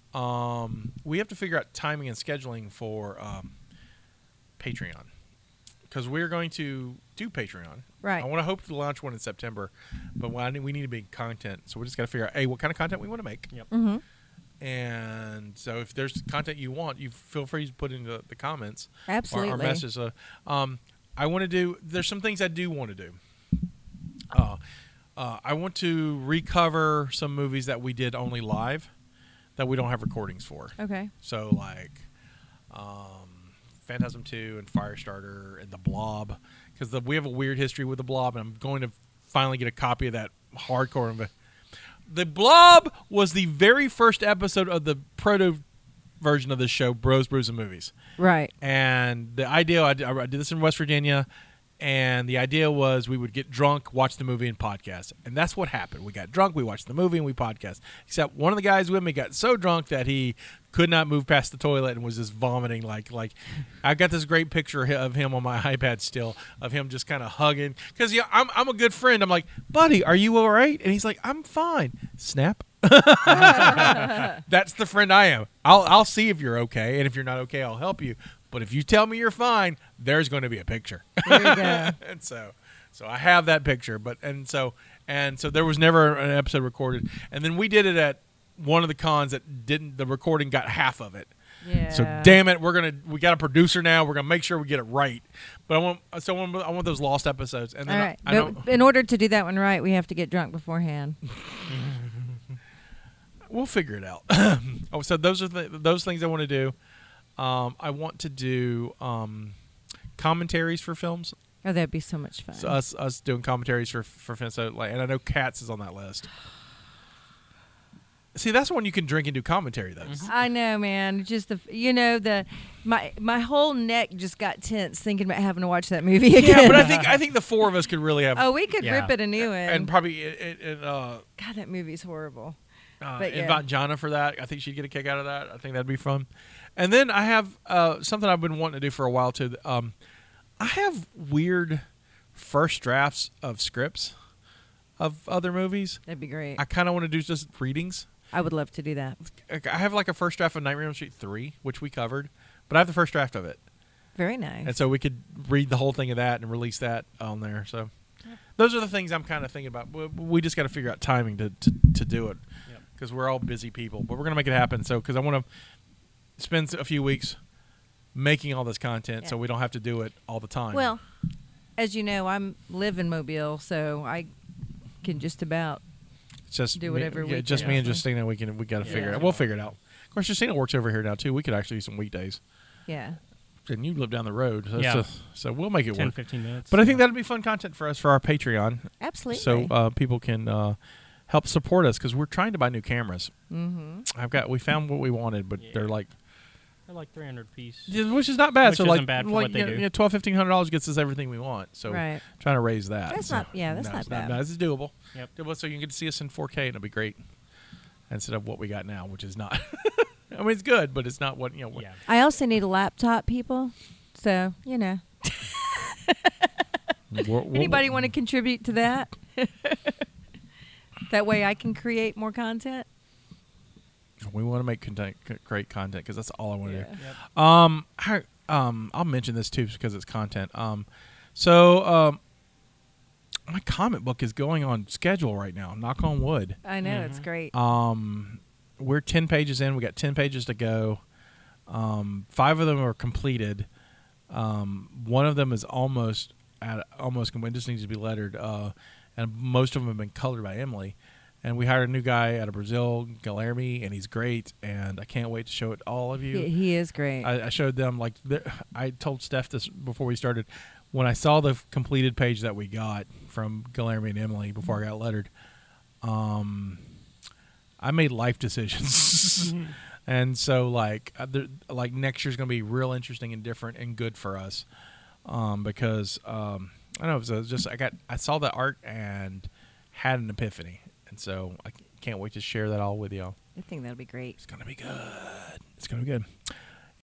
Speaker 2: Um, we have to figure out timing and scheduling for um, Patreon because we're going to do Patreon.
Speaker 3: Right.
Speaker 2: I want to hope to launch one in September, but we need, we need to be content, so we just got to figure out a what kind of content we want to make.
Speaker 4: Yep.
Speaker 3: Mm-hmm.
Speaker 2: And so, if there's content you want, you feel free to put in the, the comments
Speaker 3: Absolutely.
Speaker 2: or, or message. Uh, um, I want to do. There's some things I do want to do. Uh, uh, I want to recover some movies that we did only live, that we don't have recordings for.
Speaker 3: Okay.
Speaker 2: So like, um, Phantasm two and Firestarter and The Blob, because we have a weird history with The Blob, and I'm going to finally get a copy of that hardcore. Of The Blob was the very first episode of the proto version of this show, Bros, Brews, and Movies.
Speaker 3: Right.
Speaker 2: And the idea, I did, I did this in West Virginia, and the idea was we would get drunk, watch the movie, and podcast. And that's what happened. We got drunk, we watched the movie, and we podcast. Except one of the guys with me got so drunk that he could not move past the toilet and was just vomiting. Like, like I got this great picture of him on my iPad still, of him just kind of hugging. Because yeah, I'm, I'm a good friend. I'm like, buddy, are you all right? And he's like, I'm fine. Snap. That's the friend I am. I'll I'll see if you're okay, and if you're not okay, I'll help you. But if you tell me you're fine, there's going to be a picture.
Speaker 3: There you go.
Speaker 2: And so, so I have that picture. But and so and so there was never an episode recorded. And then we did it at one of the cons that didn't. The recording got half of it.
Speaker 3: Yeah.
Speaker 2: So damn it, we're gonna we got a producer now. We're gonna make sure we get it right. But I want so I want, I want those lost episodes. And then
Speaker 3: All right.
Speaker 2: I, I know
Speaker 3: But in order to do that one right, we have to get drunk beforehand.
Speaker 2: we'll figure it out. Oh, so those are the, those things I want to do. Um, I want to do um, commentaries for films.
Speaker 3: Oh, that'd be so much fun.
Speaker 2: So us us doing commentaries for for films. So like, and I know Cats is on that list. See, that's one you can drink and do commentary though.
Speaker 3: I know, man. Just the you know the my my whole neck just got tense thinking about having to watch that movie again.
Speaker 2: Yeah, but I think I think the four of us could really have.
Speaker 3: oh, we could
Speaker 4: Yeah.
Speaker 3: rip it a new one.
Speaker 2: and probably it, it, it, uh,
Speaker 3: God, that movie's horrible.
Speaker 2: uh,
Speaker 3: But yeah.
Speaker 2: invite Jana for that. I think she'd get a kick out of that. I think that'd be fun. And then I have uh, something I've been wanting to do for a while too. Um, I have weird first drafts of scripts of other movies.
Speaker 3: That'd be great.
Speaker 2: I kind of want to do just readings.
Speaker 3: I would love to do that.
Speaker 2: I have like a first draft of Nightmare on Elm Street three, which we covered, but I have the first draft of it,
Speaker 3: Very nice.
Speaker 2: and so we could read the whole thing of that and release that on there. So those are the things I'm kind of thinking about. We- We just got to figure out timing to, to, to do it
Speaker 4: Yep.
Speaker 2: because we're all busy people, but we're gonna make it happen. So because I want to spend a few weeks making all this content,
Speaker 3: Yeah.
Speaker 2: so we don't have to do it all the time.
Speaker 3: Well, as you know, I'm live in Mobile, so I can just about.
Speaker 2: it's just
Speaker 3: do
Speaker 2: me-
Speaker 3: whatever
Speaker 2: yeah,
Speaker 3: we
Speaker 2: just
Speaker 3: can.
Speaker 2: me and Justina. We can we got to
Speaker 4: Yeah.
Speaker 2: figure it out. We'll figure it out. Of course, Justina works over here now too. We could actually do some weekdays.
Speaker 3: Yeah.
Speaker 2: And you live down the road, so,
Speaker 4: Yeah.
Speaker 2: so, so we'll make it
Speaker 4: ten,
Speaker 2: work.
Speaker 4: fifteen minutes.
Speaker 2: But I think that'd be fun content for us for our Patreon,
Speaker 3: Absolutely.
Speaker 2: so uh, people can uh, help support us because we're trying to buy new cameras.
Speaker 3: mm-hmm.
Speaker 2: I've got we found what we wanted, but
Speaker 4: Yeah.
Speaker 2: they're like
Speaker 4: They're like three hundred piece.
Speaker 2: Yeah, which is not bad.
Speaker 4: Which
Speaker 2: so
Speaker 4: isn't
Speaker 2: like,
Speaker 4: bad for
Speaker 2: like
Speaker 4: what they
Speaker 2: you know,
Speaker 4: do.
Speaker 2: you know, twelve, fifteen hundred dollars gets us everything we want. So
Speaker 3: Right.
Speaker 2: trying to raise that.
Speaker 3: That's
Speaker 2: so,
Speaker 3: not- yeah, that's
Speaker 2: no,
Speaker 3: not
Speaker 2: it's
Speaker 3: bad.
Speaker 2: No, this is doable.
Speaker 4: Yep.
Speaker 2: Doable, so you can get to see us in four K, and it'll be great. Instead of what we got now, which is not. I mean, it's good, but it's not what you know. What,
Speaker 4: Yeah.
Speaker 3: I also need a laptop, people. So you know,
Speaker 2: We're- we're-
Speaker 3: anybody want to contribute to that? That way, I can create more content.
Speaker 2: We want to make content, c- create content because that's all I want to
Speaker 3: Yeah.
Speaker 2: do.
Speaker 4: Yep.
Speaker 2: Um, I, um, I'll mention this too because it's content. Um, so um, my comic book is going on schedule right now. Knock on wood.
Speaker 3: I know it's
Speaker 4: Mhm.
Speaker 3: great.
Speaker 2: Um, we're ten pages in. We got ten pages to go. Um, five of them are completed. Um, one of them is almost at almost complete. It just needs to be lettered. Uh, and most of them have been colored by Emily. And we hired a new guy out of Brazil, Guilherme, and he's great. And I can't wait to show it to all of you.
Speaker 3: He, he is great.
Speaker 2: I, I showed them like the- I told Steph this before we started. When I saw the f- completed page that we got from Guilherme and Emily before I got lettered, um, I made life decisions, and so like uh, there, like next year's gonna be real interesting and different and good for us, um, because um, I don't know. It was, it was just I got I saw the art and had an epiphany, and so I c- can't wait to share that all with y'all.
Speaker 3: I think that'll be great.
Speaker 2: It's gonna be good. It's gonna be good.